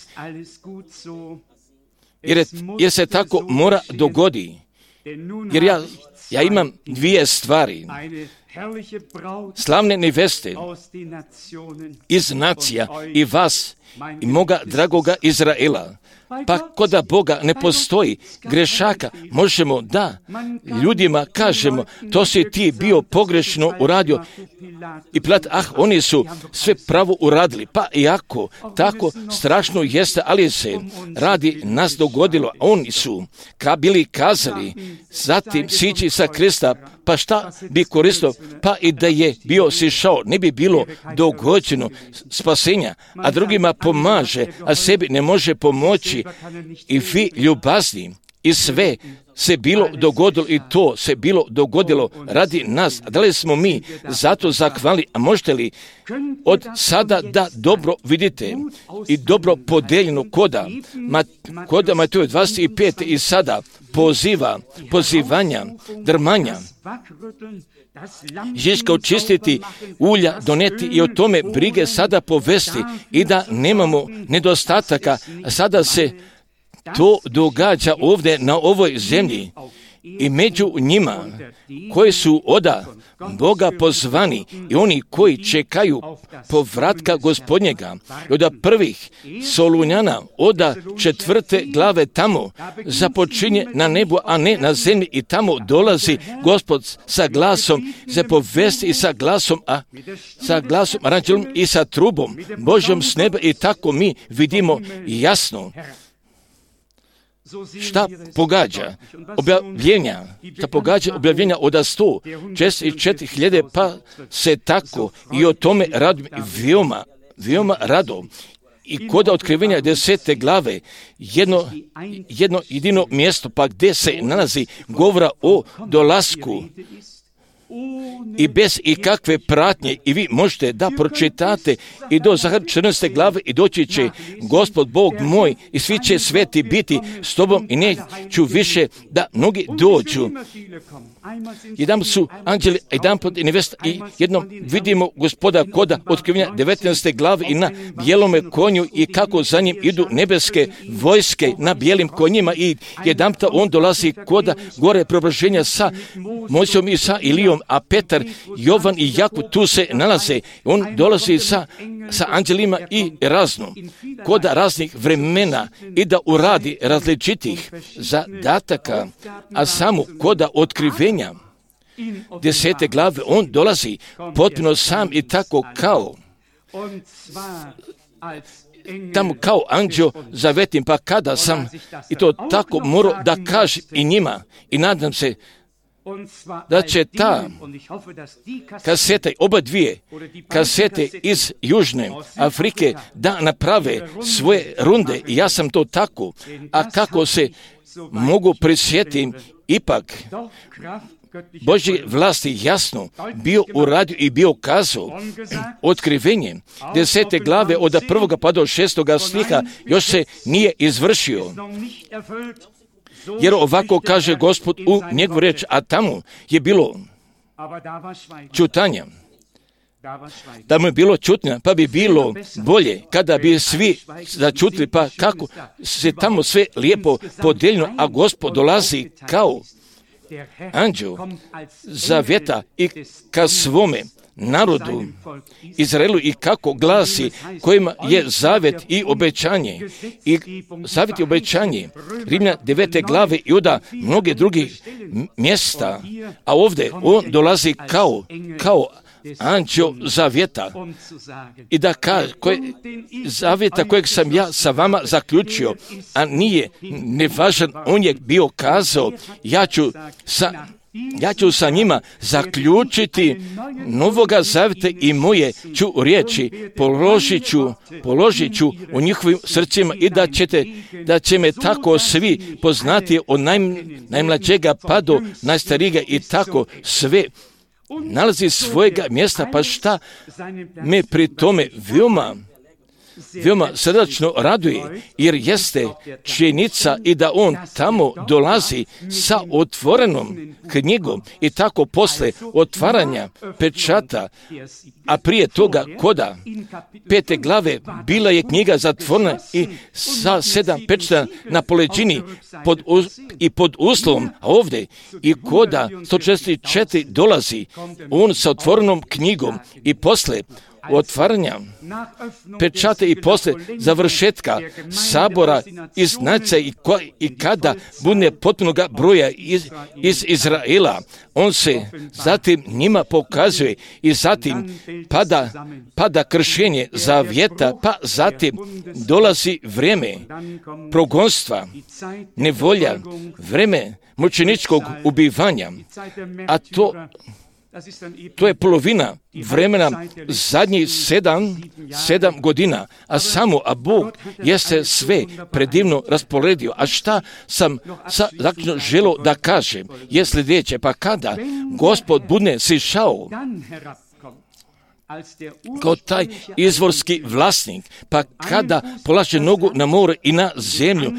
jer, jer se tako mora dogodi. Jer ja, ja imam dvije stvari. Slavne neveste iz nacija i vas i moga dragoga Izraela. Pa koda Boga ne postoji grešaka, možemo da ljudima kažemo, to si ti bio pogrešno uradio. I Pilat, ah, oni su sve pravo uradili. Pa iako tako strašno jeste, ali se radi nas dogodilo. Oni su ka bili kazali, zatim sići sa krsta, pa šta bi koristilo? Pa i da je bio sišao, ne bi bilo dogođeno spasenja, a drugima pomaže, a sebi ne može pomoći. I vi ljubazni i sve se bilo dogodilo i to se bilo dogodilo radi nas. A da li smo mi zato zahvali, a možete li od sada da dobro vidite i dobro podeljeno koda, ma, koda Matej dvadeset pet i sada poziva, pozivanja, drmanja, žička očistiti, ulja doneti i o tome brige sada povesti i da nemamo nedostataka. Sada se to događa ovdje na ovoj zemlji i među njima koji su oda Boga pozvani i oni koji čekaju povratka Gospodnjega. I od prvih Solunjana, oda četvrte glave tamo započinje na nebu, a ne na zemlji i tamo dolazi Gospod sa glasom za povesti i sa glasom, a sa glasom aranđelom i sa trubom Božjom s neba i tako mi vidimo jasno šta pogađa objavljenja, šta pogađa objavljenja od sto šezdeset četiri hiljade, pa se tako i o tome radim veoma, veoma rado. I kod otkrivenja desete glave, jedno, jedno jedino mjesto, pa gdje se nalazi govora o dolasku i bez ikakve pratnje, i vi možete da pročitate i do četrnaeste glave i doći će Gospod Bog moj i svi će sveti biti s tobom i neću više da mnogi dođu. Jedan su anđeli, jedan pod nevesta i jednom vidimo Gospoda koda otkrivenja devetnaeste glave i na bijelome konju i kako za njim idu nebeske vojske na bijelim konjima i jedan puta on dolazi koda gore preobraženja sa Mojsijom i sa Ilijom, a Petar, Jovan i Jakov tu se nalaze. On dolazi sa, sa anđelima i razno, koda raznih vremena i da uradi različitih zadataka, a samo koda otkrivenja desete glave on dolazi potpuno sam i tako kao tamo kao anđeo zavetim, pa kada sam i to tako morao da kažem i njima i nadam se da će ta kaseta, oba dvije kasete iz Južne Afrike da naprave svoje runde i ja sam to tako, a kako se mogu prisjetim, ipak Božje vlasti jasno bio uradio i bio kazao otkrivenje desete glave od prvoga pa do šestoga stiha još se nije izvršio. Jer ovako kaže Gospod u njegovu reč, a tamo je bilo čutanja. Da mu je bilo čutnja, pa bi bilo bolje kada bi svi začutili, pa kako se tamo sve lijepo podeljeno, a Gospod dolazi kao anđeo zavjeta i ka svome narodu Izraelu i kako glasi kojima je zavjet i obećanje i zavjet i obećanje Rimlja devete glave i oda mnoge drugih mjesta, a ovdje on dolazi kao kao anđeo zavjeta i da kaže koje, zavjeta kojeg sam ja sa vama zaključio, a nije nevažan, on je bio kazao ja ću sa Ja ću sa njima zaključiti novoga zavjeta i moje ću riječi položit ću, položit ću u njihovim srcima i da ćete, da će me tako svi poznati od naj, najmlađega pa do najstarijega i tako sve nalazi svojega mjesta, pa šta me pri tome veoma veoma srdačno raduje, jer jeste činjenica i da on tamo dolazi sa otvorenom knjigom i tako posle otvaranja pečata, a prije toga koda pete glave bila je knjiga zatvorena i sa sedam pečata na poleđini pod, i pod uslovom, a ovdje i koda sto četrdeset četiri dolazi on sa otvorenom knjigom i posle otvaranja pečata i posle završetka sabora iz nacija i, i kada bude potpunoga broja iz, iz Izraela, on se zatim njima pokazuje i zatim pada, pada kršenje zavjeta, pa zatim dolazi vrijeme progonstva, nevolja, vrijeme mučeničkog ubivanja, a to To je polovina vremena zadnjih sedam, sedam godina, a samo, a Bog jeste sve predivno rasporedio. A šta sam sa, zaključno želo da kažem je sljedeće, pa kada Gospod bude sišao kao taj izvorski vlasnik, pa kada polaže nogu na more i na zemlju,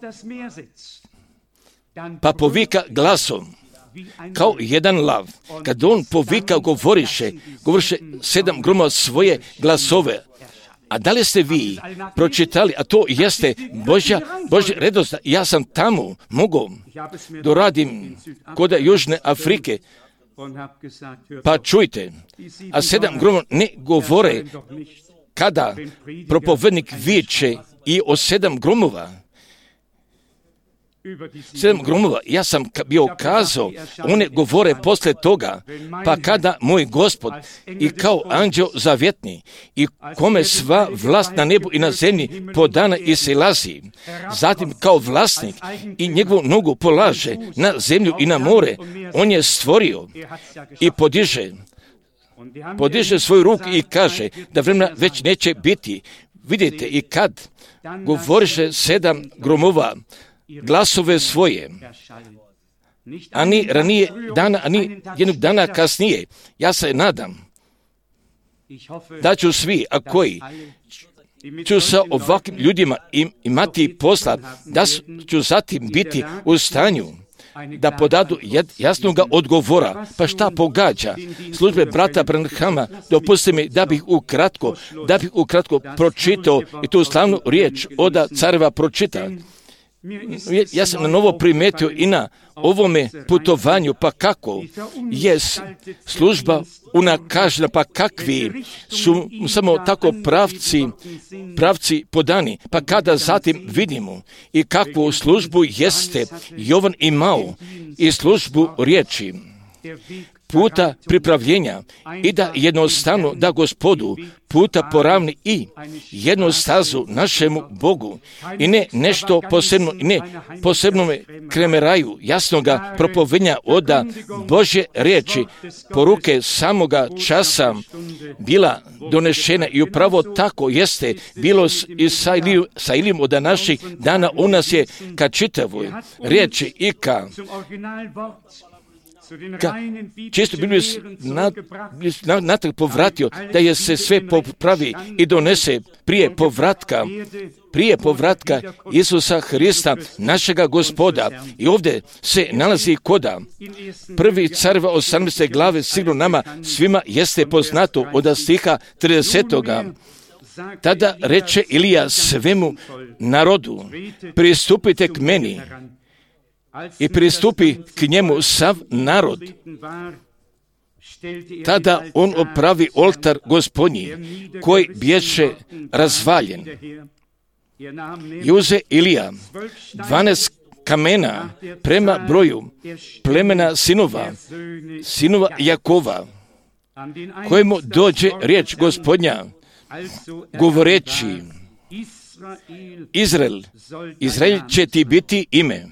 pa povika glasom, kao jedan lav. Kad on povika, govoriše, govoriše sedam gromova svoje glasove. A da li ste vi pročitali, a to jeste Božja, Božja redost, ja sam tamo mogao doradim kod Južne Afrike, pa čujte, a sedam gromova ne govore kada propovednik viče i o sedam gromova. Sedam gromova, ja sam bio kazao, one govore posle toga, pa kada moj Gospod i kao anđeo zavjetni i kome sva vlast na nebu i na zemlji podana i silazi, zatim kao vlasnik i njegovu nogu polaže na zemlju i na more, on je stvorio i podiže, podiže svoju ruku i kaže da vremena već neće biti. Vidite, i kad govoriše sedam gromova, glasove svoje, ani ranije dana, ani jednog dana kasnije. Ja se nadam da ću svi, a koji ću sa ovakvim ljudima imati posla, da ću zatim biti u stanju da podadu jasnog odgovora. Pa šta pogađa službe brata Branhama? Dopustite mi da bih ukratko, da bih ukratko pročitao i tu slavnu riječ oda careva pročita. Ja sam na novo primetio i na ovome putovanju, pa kako je služba unakažena, pa kakvi su samo tako pravci, pravci podani, pa kada zatim vidimo i kakvu službu jeste Jovan imao i službu riječi, puta pripravljenja i da jednostavno da Gospodu puta poravni i jednu stazu našemu Bogu i ne nešto posebno, ne posebno kremeraju jasnoga propovednja oda Božje riječi, poruke samoga časa bila donešena i upravo tako jeste bilo i sa ilim od naših dana u nas je ka čitavoj riječi i ka Ka, često Bibliju natrag povratio da je se sve popravi i donese prije povratka, prije povratka Isusa Hrista, našega Gospoda. I ovdje se nalazi koda prvi careva osamnaeste glave, sigurno nama svima jeste poznato od stiha tridesetoga. Tada reče Ilija svemu narodu, pristupite k meni, i pristupi k njemu sav narod. Tada on opravi oltar Gospodnji, koji bješe razvaljen. I uze Ilija dvanaest kamena prema broju plemena sinova, sinova Jakova, kojemu dođe riječ Gospodnja, govoreći, Izrael, Izrael će ti biti ime.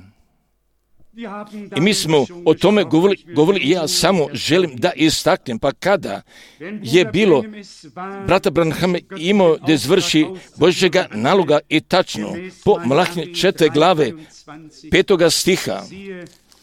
I mi smo o tome govorili, govorili i ja samo želim da istaknem, pa kada je bilo brata Branham imao da izvrši Božjega naloga i tačno po Malahije četvrte glave petoga stiha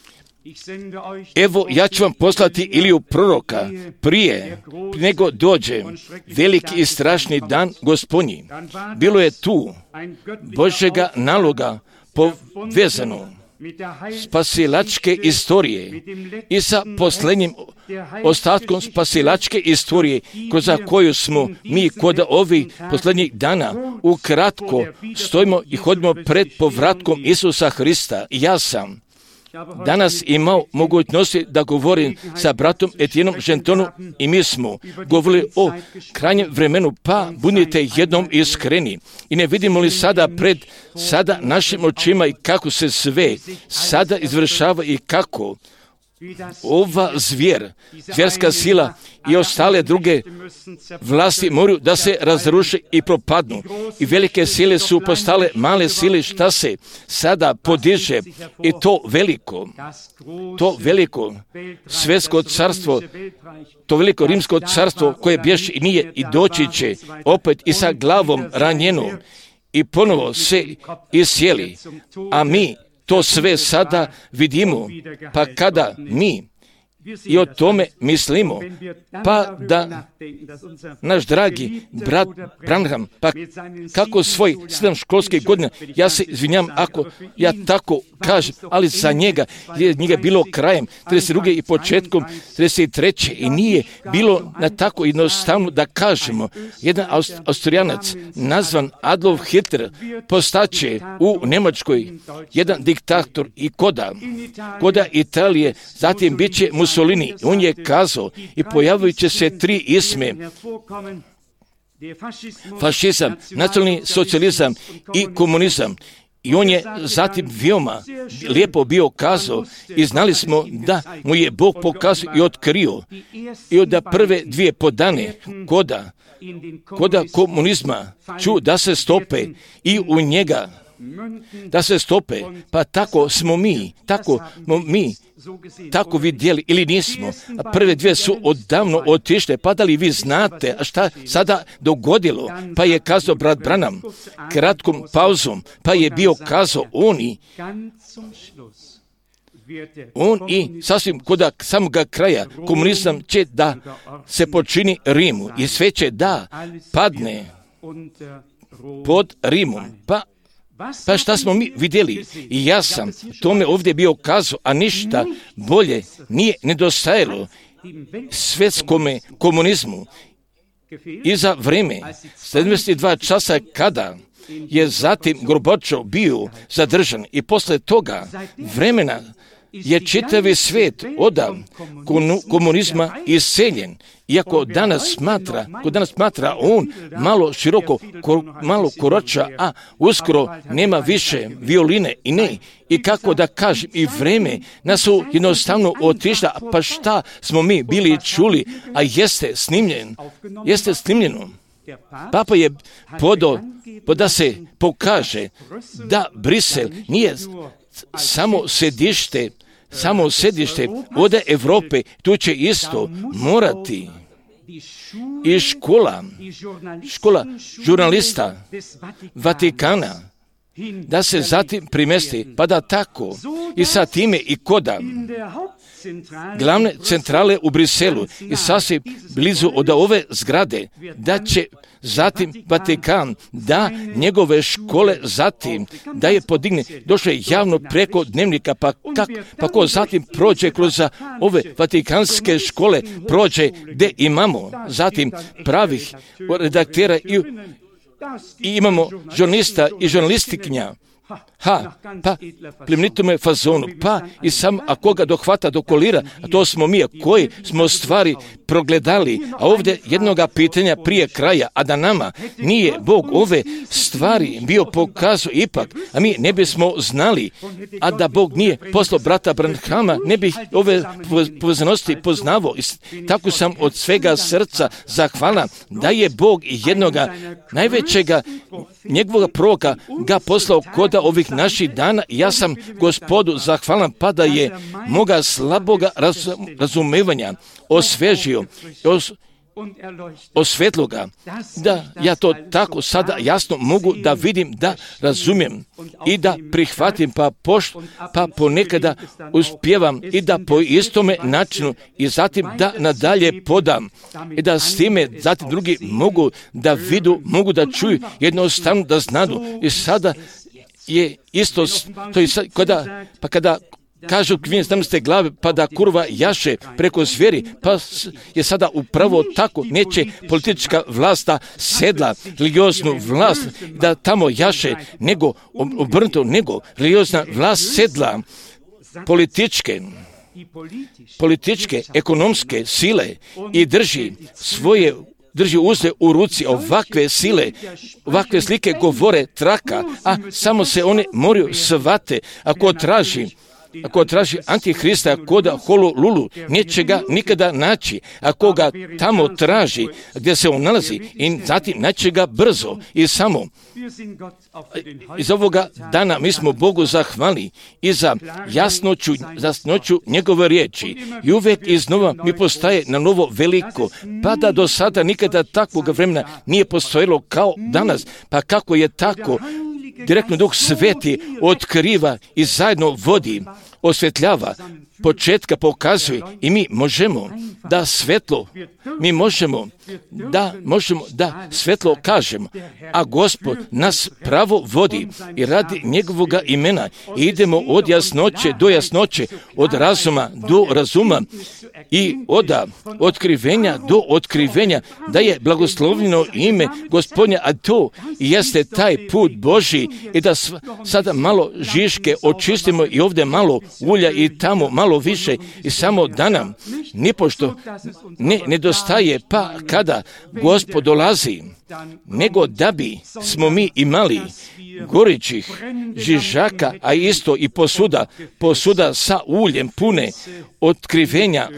Evo, ja ću vam poslati Iliju proroka prije nego dođe veliki i strašni dan Gospodnji. Bilo je tu Božjega naloga povezano spasilačke istorije i sa posljednjim ostatkom spasilačke istorije za koju smo mi kod ovih posljednjih dana ukratko stojimo i hodimo pred povratkom Isusa Hrista. Ja sam danas imao mogućnosti da govorim sa bratom Etijenom Žentonu i mi smo govorili o krajnjem vremenu, pa budite jednom iskreni. I ne vidimo li sada pred sada našim očima i kako se sve sada izvršava i kako ova zvijer, zvjerska sila i ostale druge vlasti moraju da se razruše i propadnu. I velike sile su postale male sile, šta se sada podiže i to veliko, to veliko svjetsko carstvo, to veliko rimsko carstvo koje bježi i nije i doći će opet i sa glavom ranjenom i ponovo se isjeli, a mi to sve sada vidimo, pa kada mi i o tome mislimo, pa da naš dragi brat Branham, pa kako svoj sedam školskih godina, ja se izvinjam ako ja tako kažem, ali za njega je njega bilo krajem trideset druge i početkom trideset treće i nije bilo na tako jednostavno da kažemo. Jedan Austrijanac nazvan Adolf Hitler postaće u Njemačkoj jedan diktator i koda, koda Italije, zatim bit će Mussolini. On je kazao i pojavit će se tri isme: fašizam, nacionalni socijalizam i komunizam. I on je zatim veoma lijepo bio kazao i znali smo da mu je Bog pokazao i otkrio i od prve dvije podane koda, koda komunizma ću da se stope i u njega da se stope, pa tako smo mi, tako smo mi tako vidjeli ili nismo. A prve dvije su odavno otišle, pa da li vi znate a šta sada dogodilo? Pa je kazao brat Branham kratkom pauzom, pa je bio kazao on i on i sasvim kod samoga kraja komunizam će da se počini Rimu i sve će da padne pod Rimom. Pa Pa šta smo mi vidjeli? I ja sam tome ovdje bio kazao, a ništa bolje nije nedostajalo svjetskome komunizmu. I za vrijeme sedamdeset dva časa kada je zatim Gorbačov bio zadržan i posle toga vremena je čitavi svijet od komunizma iseljen. Iako danas smatra, ko danas smatra on malo široko, ko, malo koroča, a uskoro nema više violine i ne. I kako da kažem, i vreme nas su jednostavno otišla, pa šta smo mi bili čuli, a jeste snimljen, jeste snimljeno. Papa je podao da se pokaže da Brisel nije samo sedište, samo sedište od Europe, tu će isto morati i škola, škola žurnalista Vatikana da se zatim primesti, pa da tako i sa time i koda glavne centrale u Briselu i sasvim blizu od ove zgrade, da će zatim Vatikan, da njegove škole zatim, da je podigne, došlo je javno preko dnevnika, pa, kak, pa ko zatim prođe kroz ove vatikanske škole, prođe gdje imamo zatim pravih redaktera i, i imamo žurnalista i žurnalistikinja. Ha, pa plemenitome fazonu, pa i sam ako ga dohvata do kolira, a to smo mi koji smo stvari progledali, a ovdje jednoga pitanja prije kraja, a da nama nije Bog ove stvari bio pokazao ipak, a mi ne bismo znali, a da Bog nije poslao brata Branhama, ne bih ove povezanosti poznavao. I tako sam od svega srca zahvalan da je Bog jednoga najvećega njegovog proroka ga poslao koda ovih naših dana. Ja sam Gospodu zahvalan pa da je moga slaboga raz, razumevanja osvežio, os, osvetlo ga, da ja to tako sada jasno mogu da vidim, da razumijem i da prihvatim, pa, poš, pa ponekada uspijevam i da po istome načinu i zatim da nadalje podam i da s time zatim drugi mogu da vidu, mogu da čuju, jednostavno da znadu. I sada je isto, to je sad, kada, pa kada kažu klinac sedamnaeste glave, pa da kurva jaše preko zvijeri, pa je sada upravo tako, neće politička vlasta sedla religioznu vlast da tamo jaše, nego obrnuto, nego religiozna vlast sedla političke, političke, ekonomske sile i drži svoje drži uzde u ruci. Ovakve sile, ovakve slike govore traka, a samo se one moraju shvate. Ako traži Ako traži Antihrista kod Hololulu, neće ga nikada naći. Ako ga tamo traži, gdje se on nalazi, i zatim naći ga brzo i samo. Iz ovoga dana mi smo Bogu zahvali i za jasnoću, jasnoću njegove riječi. I uvijek iznova mi postaje na novo veliko, pa da do sada nikada takvog vremena nije postojalo kao danas. Pa kako je tako? Direktno Duh Sveti otkriva i zajedno vodi, osvetljava, početka pokazuje i mi možemo da svetlo, mi možemo da možemo da svetlo kažemo, a Gospod nas pravo vodi i radi njegovoga imena i idemo od jasnoće do jasnoće, od razuma do razuma i od otkrivenja do otkrivenja, da je blagoslovljeno ime Gospodnja, a to jeste taj put Božji. I da sada malo žiške očistimo i ovdje malo ulja i tamo malo više i samo da nam nipošto ne nedostaje, pa kada Gospod dolazi, nego da bi smo mi imali goričih žižaka, a isto i posuda, posuda sa uljem pune otkrivenja,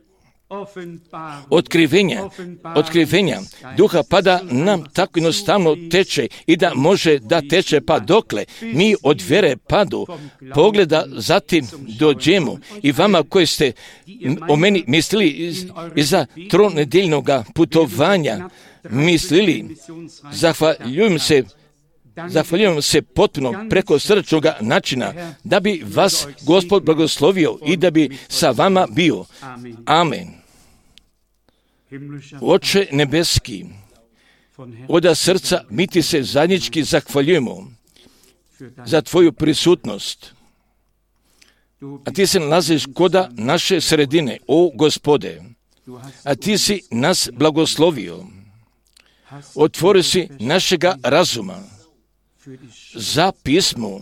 otkrivenja, otkrivenja duha, pa da nam tako jednostavno teče i da može da teče, pa dokle mi od vjere padu pogleda, zatim dođemo. I vama koji ste o meni mislili iz, iza tronedjeljnog putovanja, mislili, zahvaljujem se, zahvaljujem se potpuno preko srčnog načina, da bi vas Gospod blagoslovio i da bi sa vama bio. Amen. Oče nebeski, od srca mi ti se zajednički zahvaljujemo za tvoju prisutnost. A ti se nalaziš koda naše sredine, o Gospode, a ti si nas blagoslovio. Otvori si našega razuma za pismo,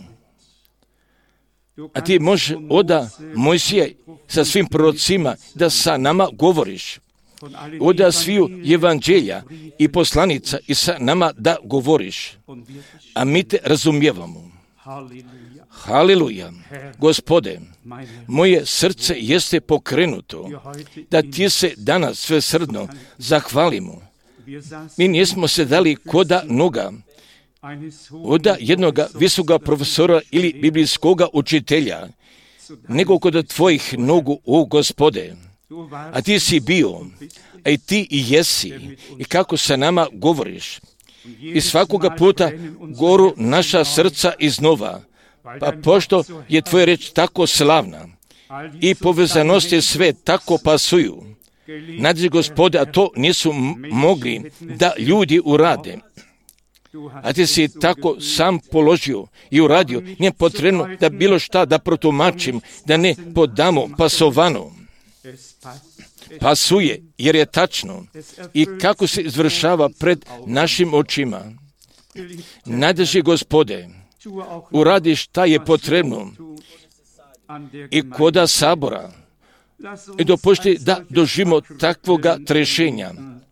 a ti možeš oda Mojsije sa svim prorocima da sa nama govoriš, oda sviju evanđelja i poslanica i sa nama da govoriš, a mi te razumijevamo. Haleluja. Gospode, moje srce jeste pokrenuto da ti se danas svesrdno zahvalimo. Mi nismo se dali koda noga od jednog visoka profesora ili biblijskoga učitelja, nego kod tvojih nogu, o Gospode. A ti si bio, a i ti i jesi, i kako sa nama govoriš. I svakoga puta goru naša srca iznova, pa pošto je tvoja reč tako slavna i povezanost je sve tako pasuju, nadje Gospode, a to nisu mogli da ljudi urade. A ti si tako sam položio i uradio, nije potrebno da bilo šta da protumačim, da ne podamo pasovano. Pasuje, jer je tačno i kako se izvršava pred našim očima. Nadježi Gospode, uradi šta je potrebno i koda sabora i dopušti da doživimo takvoga trešenja.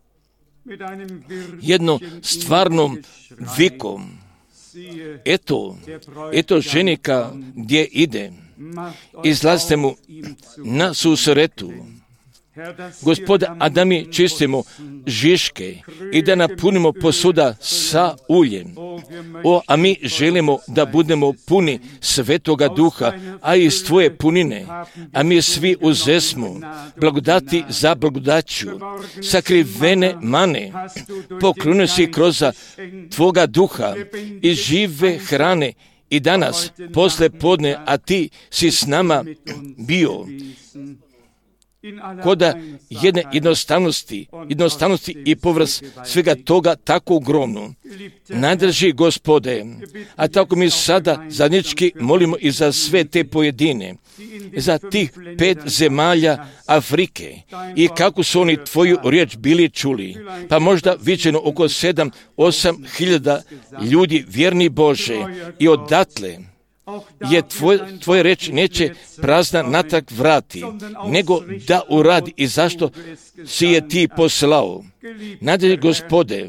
Jedno stvarnom vikom. Eto, eto ženika gdje ide. Izlazite mu na susretu. Gospoda, a da mi čistimo žiške i da napunimo posuda sa uljem. O, a mi želimo da budemo puni Svetoga Duha, a iz Tvoje punine, a mi svi uzesmo blagodati za blagodaću, sakrivene mane, poklonio si kroz Tvoga Duha i žive hrane i danas, posle podne, a Ti si s nama bio. Koda jedne jednostavnosti, jednostavnosti i povrh svega toga tako ogromno. Najdrži Gospode, a tako mi sada zajednički molimo i za sve te pojedine, za tih pet zemalja Afrike i kako su oni Tvoju riječ bili čuli, pa možda viđeno oko sedam, osam hiljada ljudi vjerni Bože i odatle je tvoj, tvoje reč neće prazna natrag vrati, nego da uradi i zašto si je Ti poslao. Nadalje, Gospode,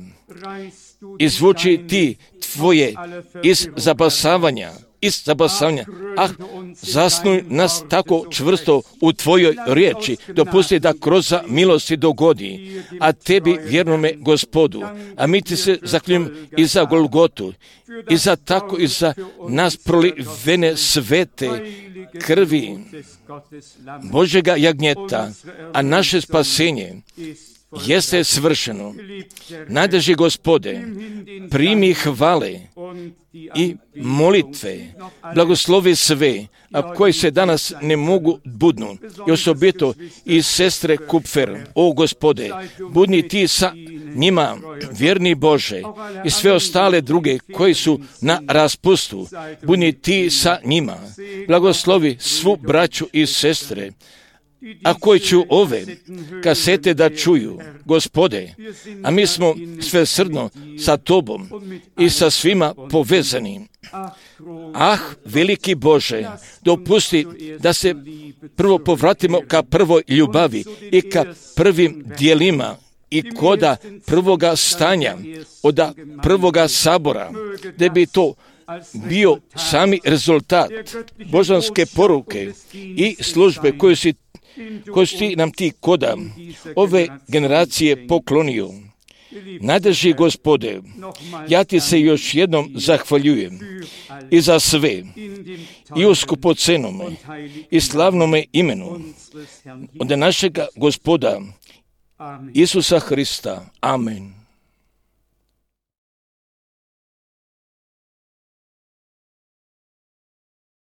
izvuči Ti Tvoje iz zabasavanja, iz zabasavanja, ah, zasnuj nas tako čvrsto u Tvojoj riječi, dopusti da kroz milosti dogodi, a Tebi vjernome Gospodu, a mi Ti se zaklinjujemo i za Golgotu, i za tako i za nas prolivene svete krvi Božega jagnjeta, a naše spasenje jeste svršeno. Najdrži Gospode, primi hvale i molitve, blagoslovi sve, a koji se danas ne mogu budnu, i osobito i sestre Kupfer. O Gospode, budni Ti sa njima, vjerni Bože, i sve ostale druge koji su na raspustu, budni Ti sa njima, blagoslovi svu braću i sestre, a koji ću ove kasete da čuju, Gospode, a mi smo svesrdno sa Tobom i sa svima povezani. Ah, veliki Bože, dopusti da se prvo povratimo ka prvoj ljubavi i ka prvim dijelima i koda prvoga stanja, od prvoga sabora, da bi to bio sami rezultat božanske poruke i službe koju si koju si nam Ti koda ove generacije poklonio. Najdrži Gospode, ja Ti se još jednom zahvaljujem i za sve, i u skupocenome i slavnome imenu od našega Gospoda Isusa Hrista. Amen.